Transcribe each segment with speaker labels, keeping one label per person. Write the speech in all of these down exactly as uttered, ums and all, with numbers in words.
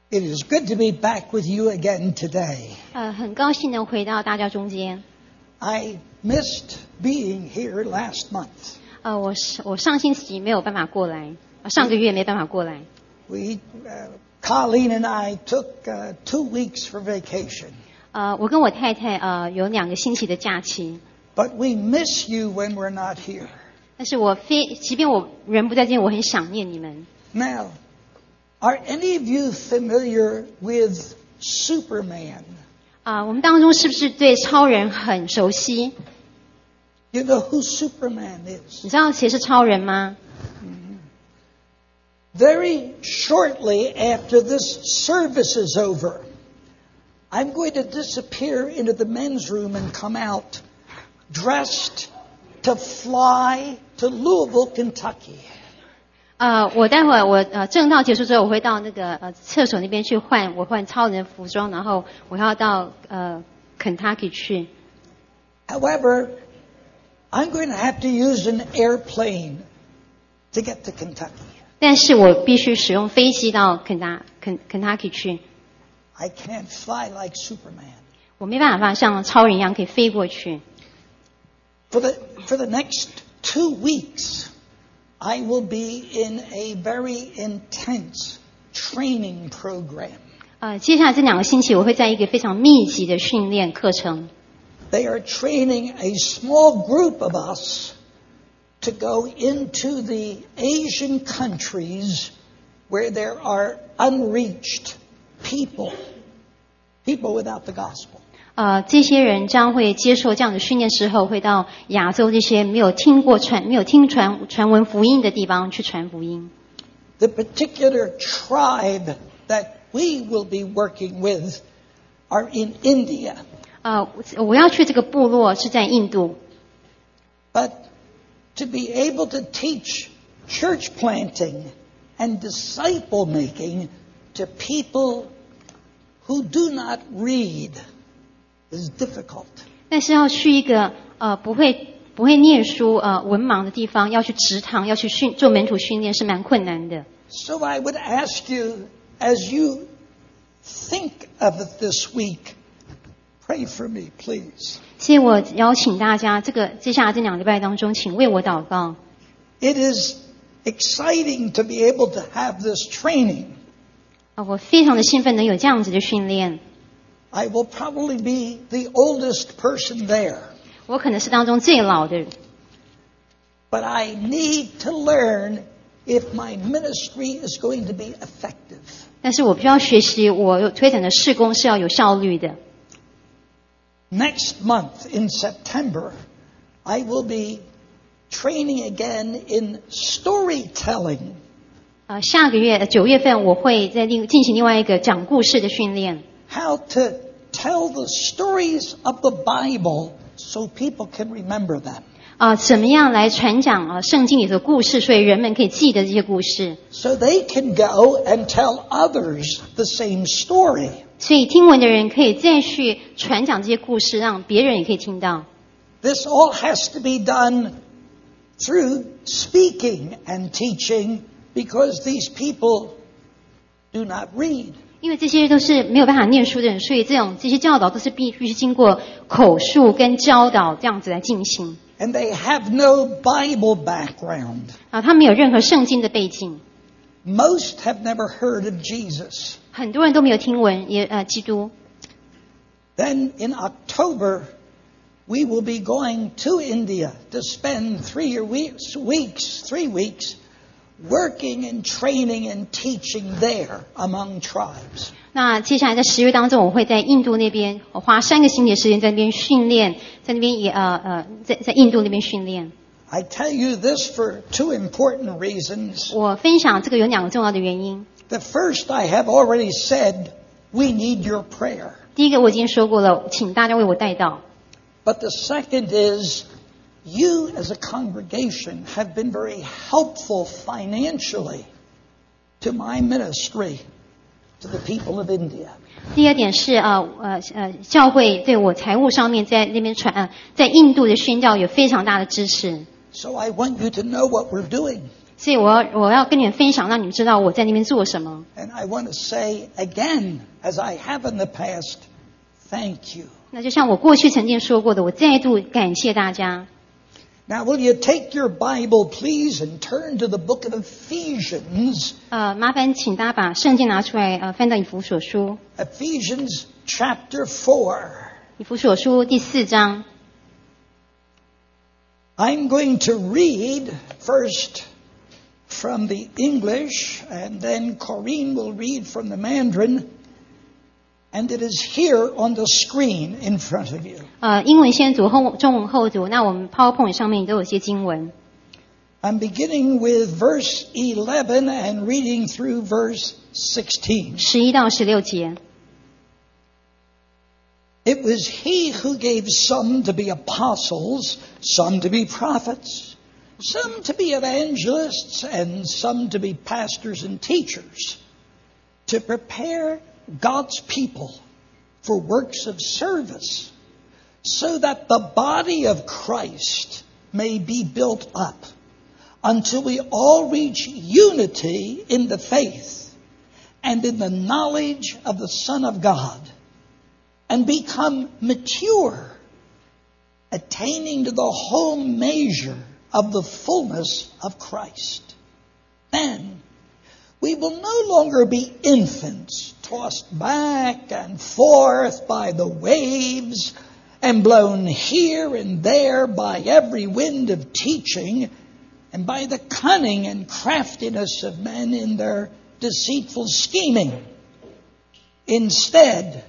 Speaker 1: It is good to be back with you again today.
Speaker 2: 呃，很高兴能回到大家中间。
Speaker 1: I missed being here last month.
Speaker 2: 呃，我我上星期没有办法过来，上个月没办法过来。
Speaker 1: We, uh, Colleen and I took uh, two weeks for vacation.
Speaker 2: 呃，我跟我太太呃有两个星期的假期。
Speaker 1: But we miss you when we're not here.
Speaker 2: 但是我非，即便我人不在这边，我很想念你们。
Speaker 1: Now, are any of you familiar with Superman?
Speaker 2: 啊、呃，我们当中是不是对超人很熟悉？
Speaker 1: You know who Superman is?
Speaker 2: 你知道谁是超人吗？
Speaker 1: Very shortly after this service is over, I'm going to disappear into the men's room and come out dressed to fly to Louisville, Kentucky.
Speaker 2: 呃，我待会儿我呃正道结束之后，我会到那个呃厕所那边去换，我换超人的服装，然后我要到呃 Kentucky 去。
Speaker 1: However, I'm going to have to use an airplane to get to Kentucky.
Speaker 2: 但是我必须使用飞机到肯达肯 Kentucky 去。
Speaker 1: I can't fly like Superman.
Speaker 2: 我没办法像超人一样可以飞过去。
Speaker 1: For the for the next two weeks, I will be in a very intense training program.
Speaker 2: 呃，接下来这两个星期，我会在一个非常密集的训练课程。
Speaker 1: They are training a small group of us to go into the Asian countries where there are unreached people, people without the gospel.
Speaker 2: 呃，这些人将会接受这样的训练之后，会到亚洲这些没有听过传、没有听传传闻福音的地方去传福音。
Speaker 1: The particular tribe that we will be working with are in India.
Speaker 2: 呃，我要去这个部落是在印度。
Speaker 1: But to be able to teach church planting and disciple making to people who do not read is difficult.
Speaker 2: 但是要去一个呃不会不会念书呃文盲的地方，要去职堂，要去训做门徒训练是蛮困难的。
Speaker 1: So I would ask you, as you think of it this week, pray for me, please.
Speaker 2: 所以我邀请大家，这个接下来这两个礼拜当中，请为我祷告。
Speaker 1: It is exciting to be able to have this training.
Speaker 2: 啊，我非常的兴奋能有这样子的训练。
Speaker 1: I will probably be the oldest person there.
Speaker 2: 我可能是当中最老的人。
Speaker 1: But I need to learn if my ministry is going to be effective.
Speaker 2: 但是我必须要学习，我推展的事工是要有效率的。
Speaker 1: Next month in September, I will be training again in storytelling.
Speaker 2: 呃，下个月九月份我会在另进行另外一个讲故事的训练。
Speaker 1: How to tell the stories of the Bible so people can remember them.
Speaker 2: 啊、呃，怎么样来传讲啊、呃、圣经里的故事，所以人们可以记得这些故事。
Speaker 1: So they can go and tell others the same story.
Speaker 2: 所以听闻的人可以再去传讲这些故事，让别人也可以听到。
Speaker 1: This all has to be done through speaking and teaching because these people do not read.
Speaker 2: 因为这些都是没有办法念书的人，所以这种这些教导都是必须经过口述跟教导这样子来进行。
Speaker 1: And they have no Bible background.
Speaker 2: 啊，他没有任何圣经的背景。
Speaker 1: Most have never heard of Jesus.
Speaker 2: 很多人都没有听闻也呃基督。
Speaker 1: Then in October, we will be going to India to spend three weeks, weeks, three weeks, working and training and teaching there among tribes.
Speaker 2: 那接下来在十月当中，我会在印度那边花三个星期的时间在那边训练，在那边也呃呃在在印度那边训练。
Speaker 1: I tell you this for two important reasons.
Speaker 2: 我分享这个有两个重要的原因。
Speaker 1: The first, I have already said, we need your prayer.
Speaker 2: 第一个我已经说过了，请大家为我代祷。
Speaker 1: But the second is, you as a congregation have been very helpful financially to my ministry, to the people of India.
Speaker 2: 第二点是呃呃呃，教会对我财务上面在那边传呃，在印度的宣教有非常大的支持。
Speaker 1: So I want you to know what we're doing.
Speaker 2: 所以我要我要跟你们分享，让你们知道我在那边做什么。
Speaker 1: And I want to say again, as I have in the past, thank you.
Speaker 2: 那就像我过去曾经说过的，我再度感谢大家。
Speaker 1: Now, will you take your Bible, please, and turn to the book of Ephesians?
Speaker 2: 呃，麻烦请大家把圣经拿出来，呃，翻到以弗所书，
Speaker 1: Ephesians chapter four.
Speaker 2: 以弗所书第四章。
Speaker 1: I'm going to read first from the English, and then Corinne will read from the Mandarin, and it is here on the screen in front of you.
Speaker 2: 呃，英文先读，后中文后读。那我们 PowerPoint 上面都有些经文。
Speaker 1: I'm beginning with verse eleven and reading through verse sixteen.
Speaker 2: 十一到十六节。
Speaker 1: It was he who gave some to be apostles, some to be prophets, some to be evangelists, and some to be pastors and teachers, to prepare God's people for works of service, so that the body of Christ may be built up until we all reach unity in the faith and in the knowledge of the Son of God, and become mature, attaining to the whole measure of the fullness of Christ. Then we will no longer be infants, tossed back and forth by the waves and blown here and there by every wind of teaching and by the cunning and craftiness of men in their deceitful scheming. Instead,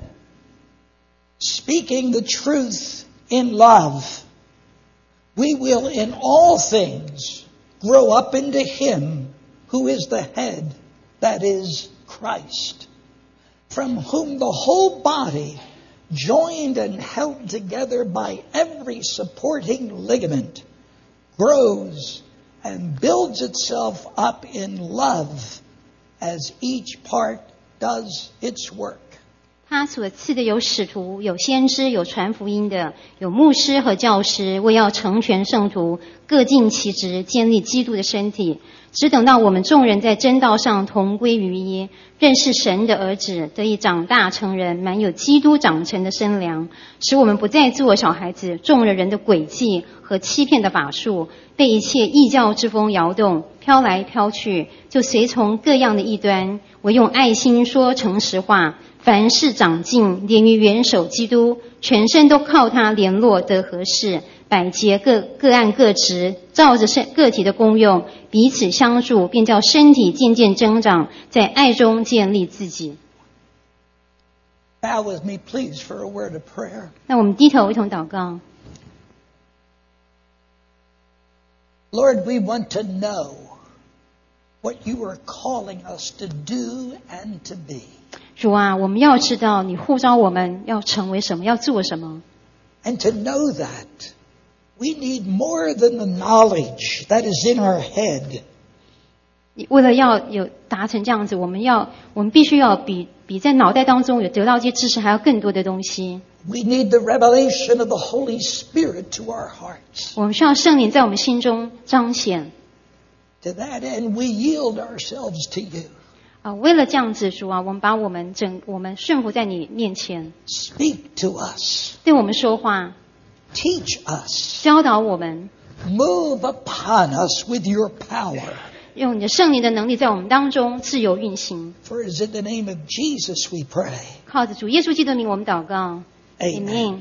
Speaker 1: speaking the truth in love, we will in all things grow up into Him who is the head, that is, Christ, from whom the whole body, joined and held together by every supporting ligament, grows and builds itself up in love as each part does its work.
Speaker 2: 他所赐的有使徒，有先知，有传福音的，有牧师和教师，为要成全圣徒，各尽其职，建立基督的身体。只等到我们众人在真道上同归于一，认识神的儿子，得以长大成人，满有基督长成的身量，使我们不再做小孩子，中了人的诡计和欺骗的法术，被一切异教之风摇动，飘来飘去，就随从各样的异端。我用爱心说诚实话，凡事长进，连于元首基督，全身都靠他联络得合适，百节各各按各职，照着身个体的功用，彼此相助，便叫身体渐渐增长，在爱中建立自己。
Speaker 1: Bow with me, please, for a word of prayer.
Speaker 2: 那我们低头一同祷告。
Speaker 1: Lord, we want to know what you are calling us to do and to be.
Speaker 2: 主啊，我们要知道你呼召我们要成为什么，要做什么。
Speaker 1: And to know that, we need more than the knowledge that is in our head.
Speaker 2: 为了要有达成这样子，我们要我们必须要比比在脑袋当中有得到这些知识还要更多的东西。
Speaker 1: We need the revelation of the Holy Spirit to our hearts.
Speaker 2: 我们需要圣灵在我们心中彰显。
Speaker 1: To that end, we yield ourselves to you.
Speaker 2: 啊，为了这样子，主啊，我们把我们整我们顺服在你面前，
Speaker 1: Speak to us.
Speaker 2: 对我们说话，
Speaker 1: Teach us.
Speaker 2: 教导我们，
Speaker 1: Move upon us with your power.
Speaker 2: 用你的圣灵的能力在我们当中自由运行。
Speaker 1: For it is in the name of Jesus we pray.
Speaker 2: 靠着主耶稣基督的名，我们祷告。
Speaker 1: Amen.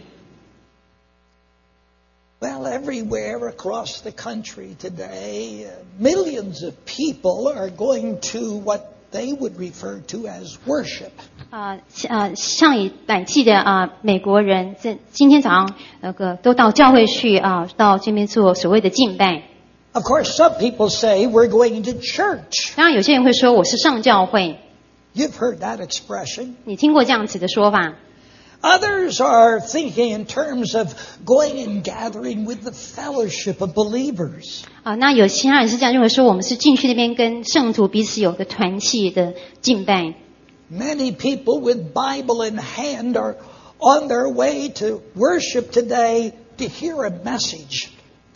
Speaker 1: Well, everywhere across the country today, uh, millions of people are going to what they would refer to as worship.
Speaker 2: 啊呃，上一百季的啊美国人在今天早上那个都到教会去啊，到这边做所谓的敬拜。
Speaker 1: Of course, some people say we're going to church.
Speaker 2: 当然，有些人会说我是上教会，
Speaker 1: You've heard that expression.
Speaker 2: 你听过这样子的说法？
Speaker 1: Others are thinking in terms of going and gathering with the fellowship of believers.
Speaker 2: 啊，那有其他人是这样认为说，我们是进去那边跟圣徒彼此有个团契的敬拜。
Speaker 1: Many people with Bible in hand are on their way to worship today to hear a message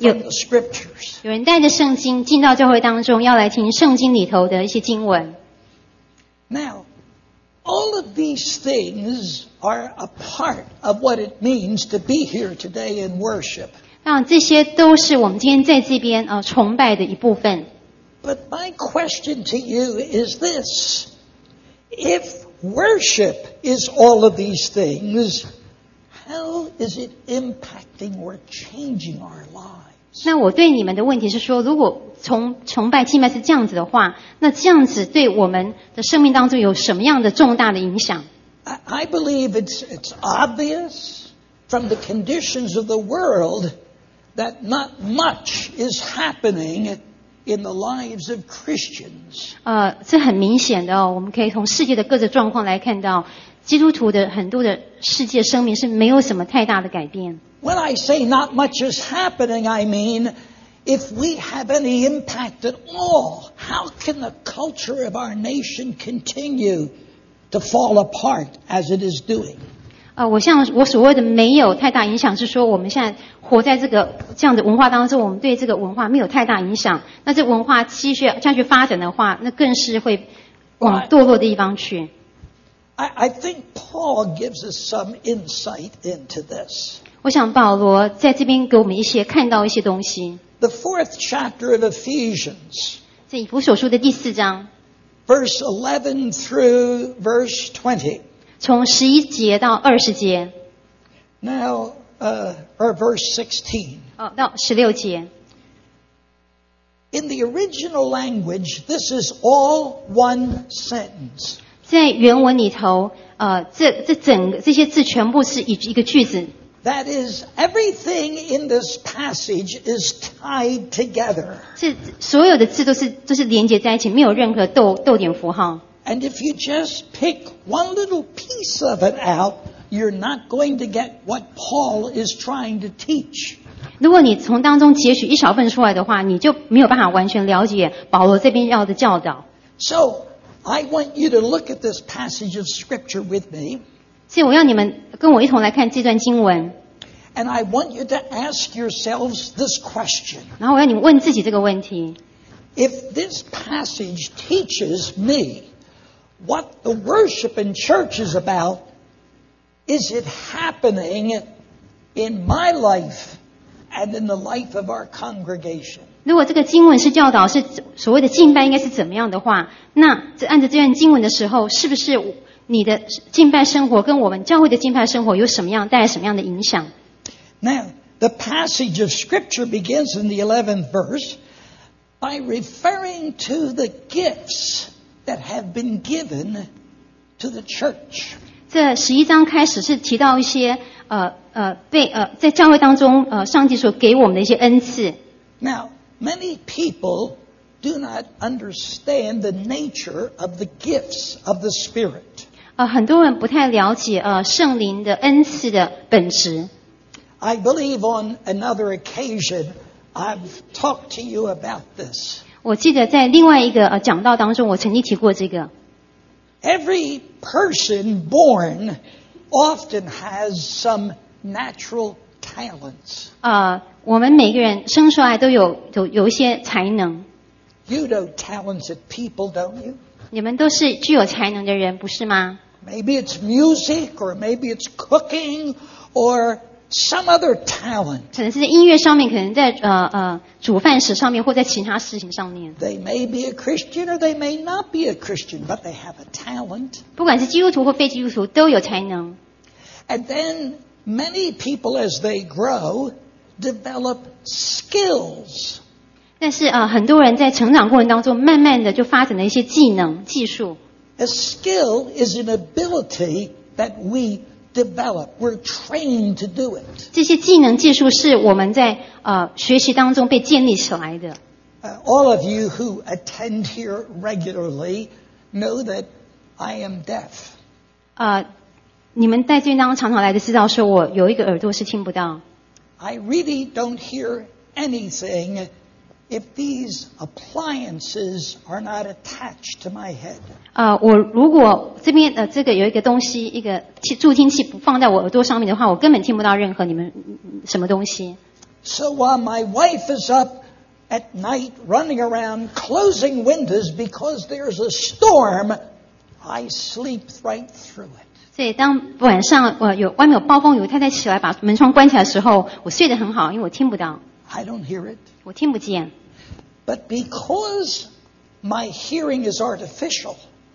Speaker 1: from the scriptures.
Speaker 2: 有人带着圣经进到教会当中，要来听圣经里头的一些经文。
Speaker 1: Now, all of these things are a part of what it means to be here today in worship.
Speaker 2: 当然，这些都是我们今天在这边呃崇拜的一部分。
Speaker 1: But my question to you is this: if worship is all of these things, how is it impacting or changing our lives?
Speaker 2: 那我对你们的问题是说，如果从崇拜敬拜是这样子的话，那这样子对我们的生命当中有什么样的重大的影响？
Speaker 1: I, I believe it's, it's obvious from the conditions of the world that not much is happening in the lives of Christians.
Speaker 2: 呃，这很明显的哦，我们可以从世界的各个状况来看到，基督徒的很多的世界生命是没有什么太大的改变。
Speaker 1: When I say not much is happening, I mean if we have any impact at all, how can the culture of our nation continue to fall apart as it is doing?
Speaker 2: 呃，我像我所谓的没有太大影响，是说我们现在活在这个这样的文化当中，我们对这个文化没有太大影响。那这文化继续下去发展的话，那更是会往堕落的地方去。
Speaker 1: I, I think Paul gives us some insight into this.
Speaker 2: 我想保罗在这边给我们一些看到一些东西。
Speaker 1: The fourth chapter of Ephesians,
Speaker 2: 在以弗所书的第四章，
Speaker 1: verse eleven through verse twenty.
Speaker 2: 从十一节到二十节，
Speaker 1: Now, uh, or verse sixteen.
Speaker 2: 哦，到十六节。
Speaker 1: In the original language, this is all one sentence.
Speaker 2: 在原文里头，呃，这这整个这些字全部是一一个句子。
Speaker 1: That is, everything in this passage is tied together.
Speaker 2: 是所有的字都是都是连接在一起，没有任何逗逗点符号。
Speaker 1: And if you just pick one little piece of it out, you're not going to get what Paul is trying to teach.
Speaker 2: 如果你从当中截取一小份出来的话，你就没有办法完全了解保罗这边要的教导。
Speaker 1: So, I want you to look at this passage of Scripture with me.
Speaker 2: 所以我要你们跟我一同来看这段经文，
Speaker 1: And I want you to ask yourselves this question.
Speaker 2: 然后我要你们问自己这个问题：
Speaker 1: If this passage teaches me what the worship in church is about, is it happening in my life and in the life of our congregation?
Speaker 2: 如果这个经文是教导是所谓的敬拜应该是怎么样的话，那这按照这段经文的时候，是不是你的敬拜生活跟我们教会的敬拜生活有什么样带来什么样的影响？
Speaker 1: Now, the passage of Scripture begins in the eleventh verse by referring to the gifts that have been given to the church.
Speaker 2: 这十一章开始是提到一些呃呃被呃在教会当中呃上帝所给我们的一些恩赐。
Speaker 1: Now, many people do not understand the nature of the gifts of the Spirit.
Speaker 2: 呃，很多人不太了解呃圣灵的恩赐的本质。
Speaker 1: I believe on another occasion I've talked to you about this.
Speaker 2: 我记得在另外一个呃讲道当中，我曾经提过这个。
Speaker 1: Every person born often has some natural talents.
Speaker 2: 呃，我们每个人生出来都有有有一些才能，
Speaker 1: You know talented people, don't you?
Speaker 2: 你们都是具有才能的人，不是吗？
Speaker 1: Maybe it's music, or maybe it's cooking, or some other talent.
Speaker 2: 可能是在音乐上面，可能在呃呃煮饭史上面，或在其他事情上面。
Speaker 1: They may be a Christian or they may not be a Christian, but they have a talent.
Speaker 2: 不管是基督徒或非基督徒，都有才能。
Speaker 1: And then many people, as they grow, develop skills.
Speaker 2: 但是呃，很多人在成长过程当中，慢慢的就发展了一些技能、技术。
Speaker 1: A skill is an ability that we develop. We're trained to do it.
Speaker 2: 这些技能、技术是我们在呃学习当中被建立起来的。
Speaker 1: Uh, all of you who attend here regularly know that I am deaf.
Speaker 2: 呃，你们在这边当中常常来的知道，说我有一个耳朵是听不到。
Speaker 1: I really don't hear anything if these appliances are not attached to my head.
Speaker 2: 呃，我如果这边呃这个有一个东西，一个器助听器不放在我耳朵上面的话，我根本听不到任何你们嗯什么东西。
Speaker 1: So while my wife is up at night running around closing windows because there's a storm, I sleep right through it.
Speaker 2: 所以当晚上呃有外面有暴风雨，太太起来把门窗关起来的时候，我睡得很好，因为我听不到，
Speaker 1: I don't hear it.
Speaker 2: 我听不见。
Speaker 1: But because my hearing is artificial,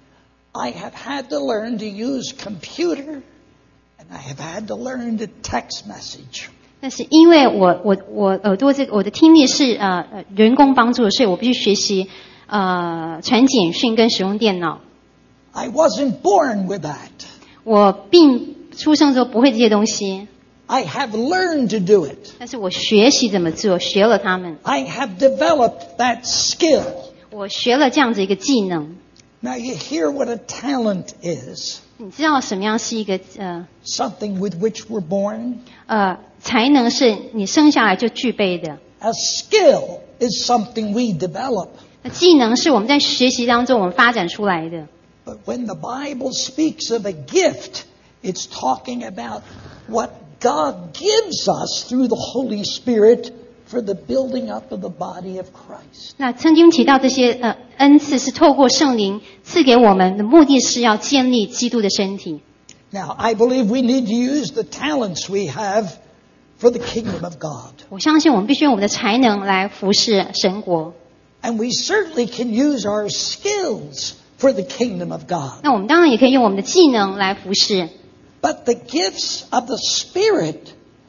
Speaker 1: I have had to learn to use computer, and I have had to learn to text message.
Speaker 2: 但是因为我我我耳朵这个我的听力是呃呃人工帮助的，所以我必须学习呃传简讯跟使用电脑。
Speaker 1: I wasn't born with that.
Speaker 2: 我并出生之后不会这些东西，
Speaker 1: I have learned to do it.
Speaker 2: 但是我学习怎么做，学了他们，
Speaker 1: I have developed that skill.
Speaker 2: 我学了这样子一个技能。
Speaker 1: Now you hear what a talent is.
Speaker 2: 你知道什么样是一个呃
Speaker 1: Something with which we're born.
Speaker 2: 呃才能是你生下来就具备的，
Speaker 1: A skill is something we develop.
Speaker 2: 那技能是我们在学习当中我们发展出来的。
Speaker 1: But when the Bible speaks of a gift, it's talking about what God gives us through the Holy Spirit for the building up of the body of Christ.
Speaker 2: 那曾经提到这些呃恩赐是透过圣灵赐给我们的，目的是要建立基督的身体。
Speaker 1: Now, I believe we need to use the talents we have for the kingdom of God.
Speaker 2: 我相信我们必须用我们的才能来服侍神国。
Speaker 1: And we certainly can use our skills for the kingdom of God.
Speaker 2: 那我们当然也可以用我们的技能来服侍。
Speaker 1: But the gifts of the Spirit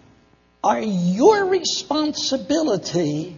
Speaker 1: are your responsibility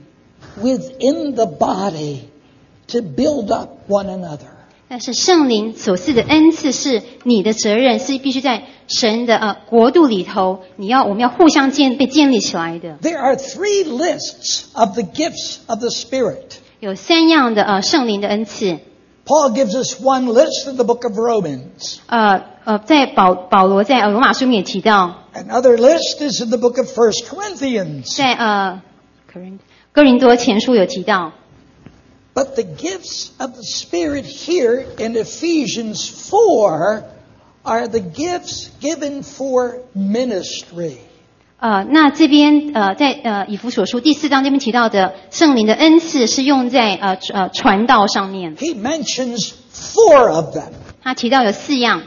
Speaker 1: within the body to build up one another.
Speaker 2: 但是圣灵所赐的恩赐是你的责任，是必须在神的呃国度里头，你要我们要互相建被建立起来的。
Speaker 1: There are three lists of the gifts of the Spirit.
Speaker 2: 有三样的呃圣灵的恩赐。
Speaker 1: Paul gives us one list in the book of Romans.
Speaker 2: 呃呃，在保保罗在呃罗马书里面也提到，
Speaker 1: Another list is in the book of First Corinthians.
Speaker 2: 在呃哥林哥林多前书有提到。
Speaker 1: But the gifts of the Spirit here in Ephesians four are the gifts given for ministry.
Speaker 2: 呃，那这边呃，在呃以弗所书第四章这边提到的圣灵的恩赐是用在呃呃传道上面。
Speaker 1: He mentions four of them.
Speaker 2: 他提到有四样，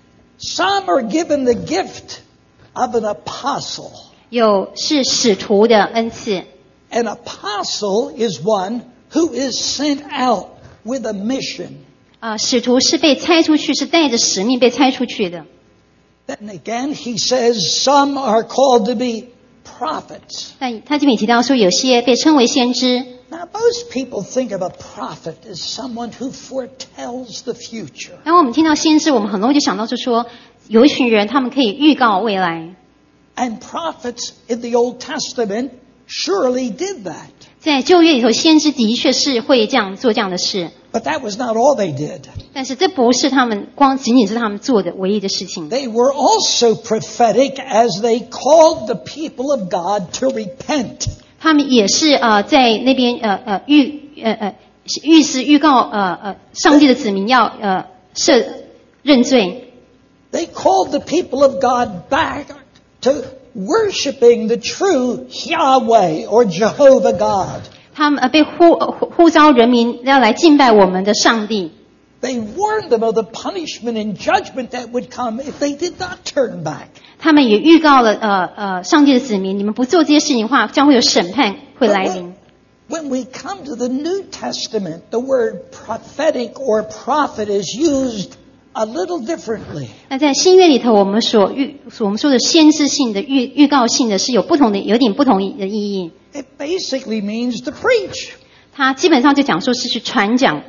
Speaker 1: Some are given the gift of an apostle.
Speaker 2: 有是使徒的恩赐。
Speaker 1: An apostle is one who is sent out with a mission.
Speaker 2: 呃，使徒是被差出去，是带着使命被差出去的。
Speaker 1: Then again, he says some are called to be prophets.
Speaker 2: 但他这边也提到说，有些被称为先知。
Speaker 1: Now, most people think of a prophet as someone who foretells the future.
Speaker 2: 然后我们听到先知，我们很容易就想到是说，有一群人他们可以预告未来。
Speaker 1: And prophets in the Old Testament surely did that.
Speaker 2: 在旧约里头，先知的确是会这样做这样的事，
Speaker 1: But that was not all they did.
Speaker 2: 但是这不是他们光仅仅是他们做的唯一的事情。
Speaker 1: They were also prophetic as they called the people of God to repent.
Speaker 2: 他们也是呃在那边呃呃预呃呃预示预告呃呃上帝的子民要呃赦认罪。
Speaker 1: They called the people of God back to worshiping the true Yahweh or Jehovah God.
Speaker 2: 他们呃被呼呃呼呼召人民要来敬拜我们的上帝。
Speaker 1: They warned them of the punishment and judgment that would come if they did not turn back.
Speaker 2: 他们也预告了呃呃上帝的子民，你们不做这些事情的话，将会有审判会来临。
Speaker 1: When we come to the New Testament, the word prophetic or prophet is used a little differently.
Speaker 2: 那在新约里头，我们所预我们说的先知性的预预告性的是有不同的，有点不同的意义。
Speaker 1: It basically means to preach.
Speaker 2: 它基本上就讲说是去传讲。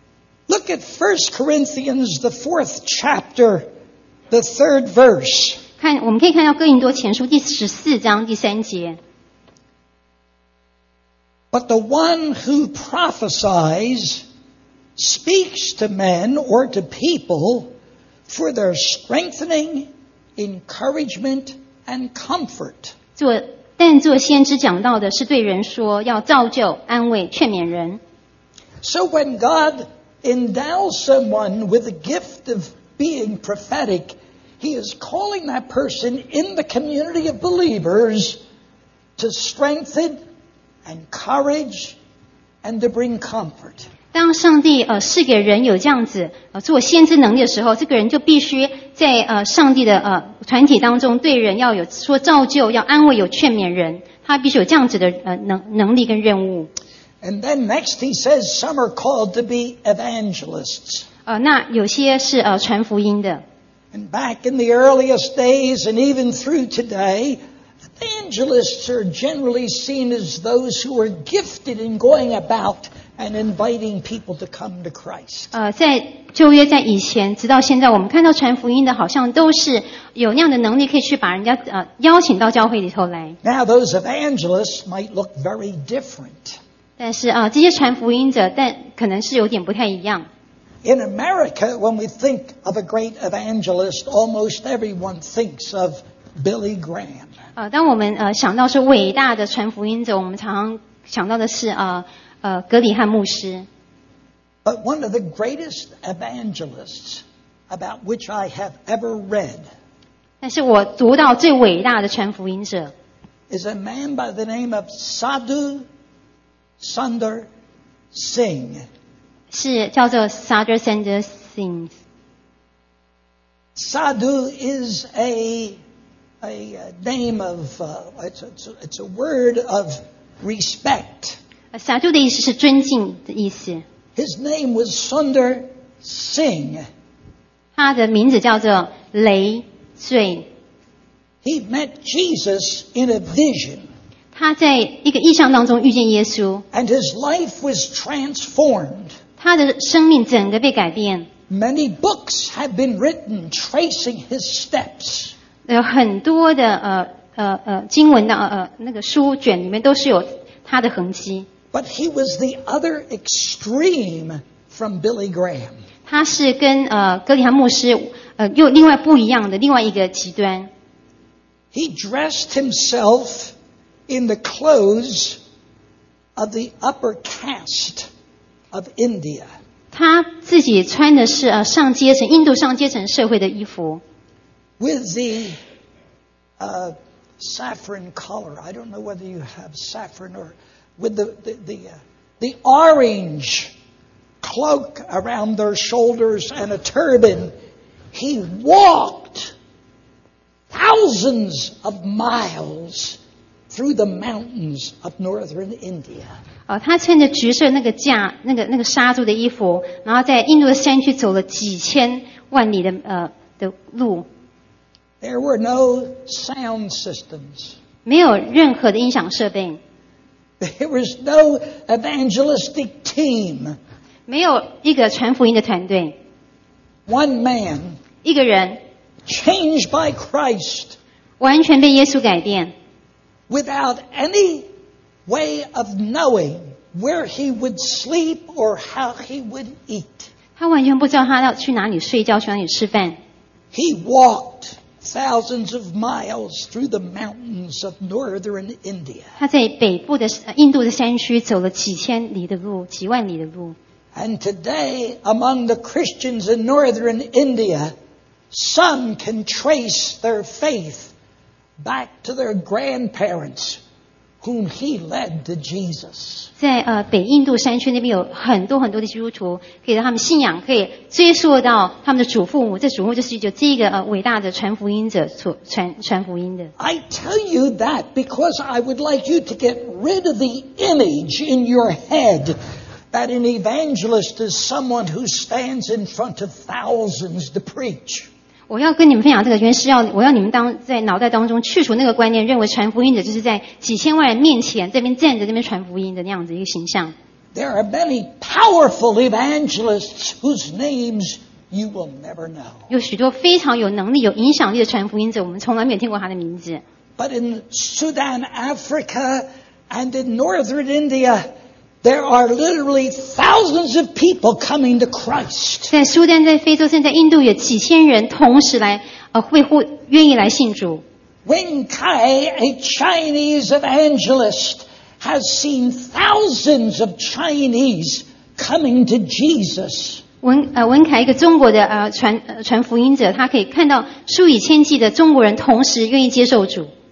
Speaker 1: Look at First Corinthians, the fourth chapter, the third verse.
Speaker 2: 看，我们可以看到哥林多前书第十四章第三节。
Speaker 1: But the one who prophesies speaks to men or to people for their strengthening, encouragement, and comfort.
Speaker 2: 做但做先知讲到的是对人说，要造就、安慰、劝勉人。
Speaker 1: So when God endows someone with the gift of being prophetic, He is calling that person in the community of believers to strengthen, encourage, and to bring comfort.
Speaker 2: 当上帝呃赐给人有这样子呃做先知能力的时候，这个人就必须在呃上帝的呃团体当中对人要有说造就，要安慰，有劝勉人，他必须有这样子的呃能能力跟任务。
Speaker 1: And then next he says some are called to be evangelists.
Speaker 2: 呃，那有些是呃传福音的。
Speaker 1: And back in the earliest days and even through today, evangelists are generally seen as those who are gifted in going about and inviting people to come to Christ.
Speaker 2: 呃，在旧约在以前直到现在，我们看到传福音的好像都是有那样的能力，可以去把人家呃邀请到教会里头来。
Speaker 1: Now those evangelists might look very different.
Speaker 2: 但是啊、呃，这些传福音者，但可能是有点不太一样。
Speaker 1: In America, when we think of a great evangelist, almost everyone thinks of Billy Graham.
Speaker 2: 呃，当我们呃想到是伟大的传福音者，我们常常想到的是呃呃格里汉牧师。
Speaker 1: But one of the greatest evangelists about which I have ever read
Speaker 2: 但是我读到最伟大的传福音者
Speaker 1: is a man by the name of Sadhu Sundar Singh.
Speaker 2: 是叫做 Sadhu Sundar Singh。
Speaker 1: Sadhu is a a name of uh, it's, a, it's a word of respect.
Speaker 2: 呃 Sadhu 的意思是尊敬的意思。
Speaker 1: His name was Sundar Singh.
Speaker 2: 他的名字叫做累赘。
Speaker 1: He met Jesus in a vision,
Speaker 2: 他在一个意象当中遇见耶稣，
Speaker 1: and his life was transformed.
Speaker 2: 他的生命整个被改变。
Speaker 1: Many books have been written tracing his steps.
Speaker 2: 有很多的呃呃呃经文的呃呃那个书卷里面都是有他的痕迹。
Speaker 1: But he was the other extreme from Billy Graham.
Speaker 2: 他是跟呃格里汉牧师呃又另外不一样的另外一个极端。
Speaker 1: He dressed himself in the clothes of the upper caste of India.
Speaker 2: 他自己穿的是呃上阶层印度上阶层社会的衣服，
Speaker 1: With the uh, saffron color. I don't know whether you have saffron or with the the the, uh, the orange cloak around their shoulders and a turban. He walked thousands of miles through the mountains of northern India.
Speaker 2: 呃，他穿着橘色那个架那个那个纱柱的衣服，然后在印度的山区走了几千万里的呃的路，
Speaker 1: There were no sound systems.
Speaker 2: 没有任何的音响设备，
Speaker 1: There was no evangelistic team.
Speaker 2: 没有一个传福音的团队，
Speaker 1: One man
Speaker 2: 一个人
Speaker 1: changed by Christ
Speaker 2: 完全被耶稣改变，
Speaker 1: without any way of knowing where he would sleep or how he would eat.
Speaker 2: 他完全不知道他要去哪里睡觉，去哪里吃饭。
Speaker 1: He walked thousands of miles through the mountains of northern India.
Speaker 2: 他在北部的呃印度的山区走了几千里的路，几万里的路。
Speaker 1: And today, among the Christians in northern India, some can trace their faith back to their grandparents, whom he led to Jesus.
Speaker 2: 在呃北印度山区那边有很多很多的基督徒，可以让他们信仰可以追溯到他们的祖父母，这祖父母就是就这个呃伟大的传福音者所传传福音的。
Speaker 1: I tell you that because I would like you to get rid of the image in your head that an evangelist is someone who stands in front of thousands to preach.
Speaker 2: 我要跟你们分享这个，原因是要我要你们当在脑袋当中去除那个观念，认为传福音者就是在几千万人面前这边站着这边传福音的那样子一个形象。
Speaker 1: There are many powerful evangelists whose names you will never know.
Speaker 2: 有许多非常有能力、有影响力的传福音者，我们从来没有听过他的名字。
Speaker 1: But in Sudan, Africa, and in northern India, there are literally thousands of people coming to Christ.
Speaker 2: 在苏丹、在非洲，甚至在印度，有几千人同时来呃会互愿意来信主。
Speaker 1: Wen Kai, a Chinese evangelist, has seen thousands of Chinese coming to Jesus.
Speaker 2: 文呃文凯一个中国的呃传呃传福音者，他可以看到数以千计的中国人同时愿意接受主。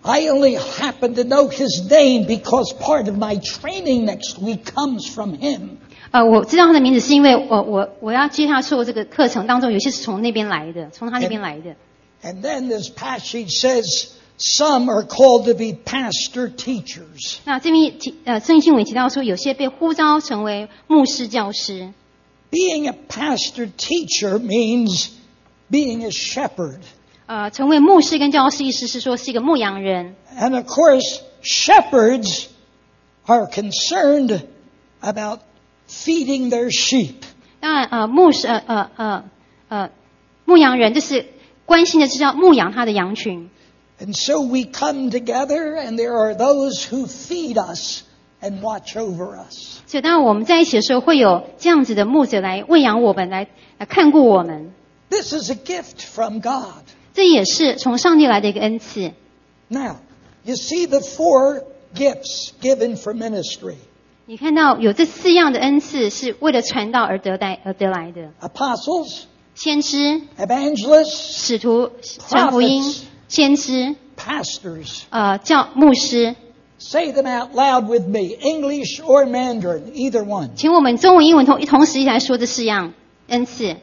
Speaker 1: I only happen to know his name because part of my training next week comes from him.
Speaker 2: 呃，我知道他的名字是因为我我我要接他受这个课程当中，有些是从那边来的，从他那边来的。
Speaker 1: And then this passage says some are called to be pastor teachers.
Speaker 2: 那这边提呃圣经经文提到说，有些被呼召成为牧师、教师。
Speaker 1: Being a pastor teacher means being a shepherd.
Speaker 2: 呃，成为牧师跟教师意思是说是一个牧羊人。
Speaker 1: And of course, shepherds are concerned about feeding their sheep.
Speaker 2: 当然，呃，牧师呃呃呃呃牧羊人就是关心的是要牧养他的羊群。
Speaker 1: And so we come together, and there are those who feed us and watch over us.
Speaker 2: 所以，当我们在一起的时候，会有这样子的牧者来喂养我们，来来看顾我们。
Speaker 1: This is a gift from God.
Speaker 2: 这也是从上帝来的一个恩赐。
Speaker 1: Now, you see the four gifts given for ministry.
Speaker 2: 你看到有这四样的恩赐是为了传道而得来而得来的。
Speaker 1: Apostles,
Speaker 2: 先知、
Speaker 1: evangelists,
Speaker 2: 使徒、传福音、先知、
Speaker 1: pastors.
Speaker 2: 呃教牧师。
Speaker 1: Say them out loud with me, English or Mandarin, either one.
Speaker 2: 请我们中文、英文同同时一起来说这四样恩赐。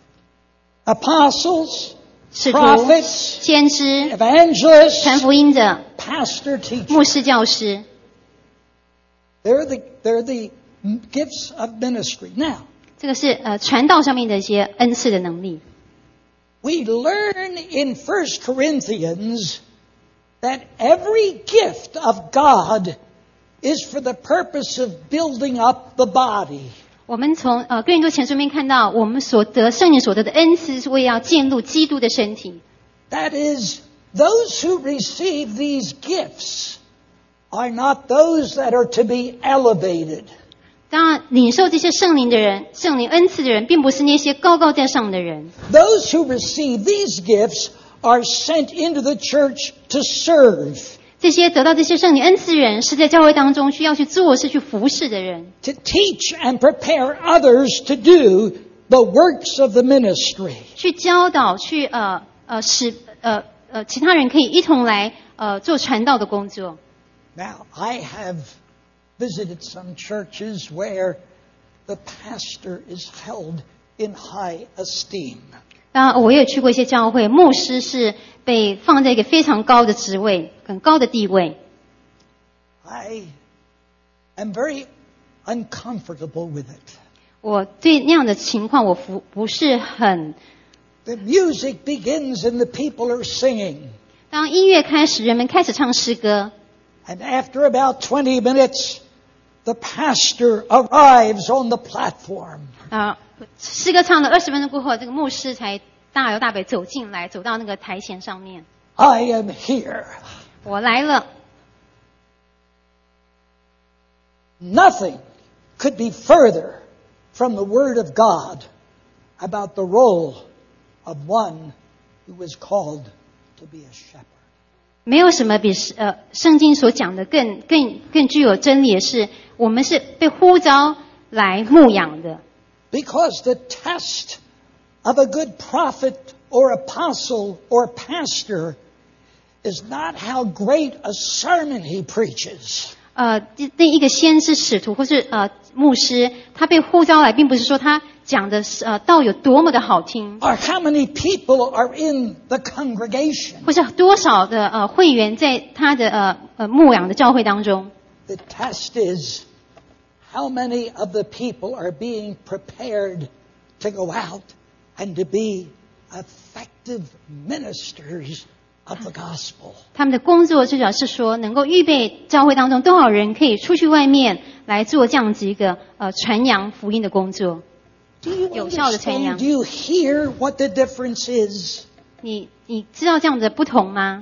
Speaker 1: Apostles,
Speaker 2: 使徒、
Speaker 1: prophets,
Speaker 2: 先知、
Speaker 1: evangelists,
Speaker 2: 传福音的、
Speaker 1: pastor, teacher.
Speaker 2: 牧师、教师。
Speaker 1: They're the, they're the gifts of ministry. Now,
Speaker 2: 这个是呃传道上面的一些恩赐的能力。
Speaker 1: we learn in First Corinthians that every gift of God is for the purpose of building up the body.
Speaker 2: 我们从呃哥林多前书里面看到，我们所得圣灵所得的恩赐是为要建立基督的身体。
Speaker 1: That is, those who receive these gifts are not those that are to be elevated.
Speaker 2: 当然，领受这些圣灵的人、圣灵恩赐的人，并不是那些高高在上的人。
Speaker 1: Those who receive these gifts are sent into the church to serve.
Speaker 2: 这些得到这些圣灵恩赐的人，是在教会当中需要去做事、去服侍的人。
Speaker 1: To teach and prepare others to do the works of the ministry.
Speaker 2: 去教导、去呃呃使呃呃其他人可以一同来呃做传道的工作。
Speaker 1: Now, I have visited some churches where the pastor is held in high esteem.
Speaker 2: 当然，我也有去过一些教会，牧师是被放在一个非常高的职位、很高的地位。
Speaker 1: I am very uncomfortable with it.
Speaker 2: 我对那样的情况，我不不是很。
Speaker 1: The music begins and the people are singing.
Speaker 2: 当音乐开始，人们开始唱诗歌。
Speaker 1: And after about twenty minutes, the pastor arrives on the platform.
Speaker 2: 啊，诗歌唱了二十分钟过后，这个牧师才大摇大摆走进来，走到那个台前上面。
Speaker 1: I am here.
Speaker 2: 我来了。
Speaker 1: Nothing could be further from the Word of God about the role of one who is called to be a shepherd.
Speaker 2: 没有什么比呃圣经所讲的更更更具有真理的是，我们是被呼召来牧养的。
Speaker 1: Because the test of a good prophet or apostle or pastor is not how great a sermon he preaches.
Speaker 2: 呃，那一个先知、使徒或是呃牧师，他被呼召来，并不是说他讲的呃道有多么的好听，
Speaker 1: Or how many people are in the congregation.
Speaker 2: 或是多少的呃会员在他的呃呃牧养的教会当中。
Speaker 1: The test is how many of the people are being prepared to go out and to be effective ministers of the gospel.
Speaker 2: 他们的工作最主要是说，能够预备教会当中多少人可以出去外面来做这样子一个呃传扬福音的工作。
Speaker 1: Do you
Speaker 2: 有效的传扬。
Speaker 1: understand? Do you hear what the difference is?
Speaker 2: 你你知道这样子的不同吗？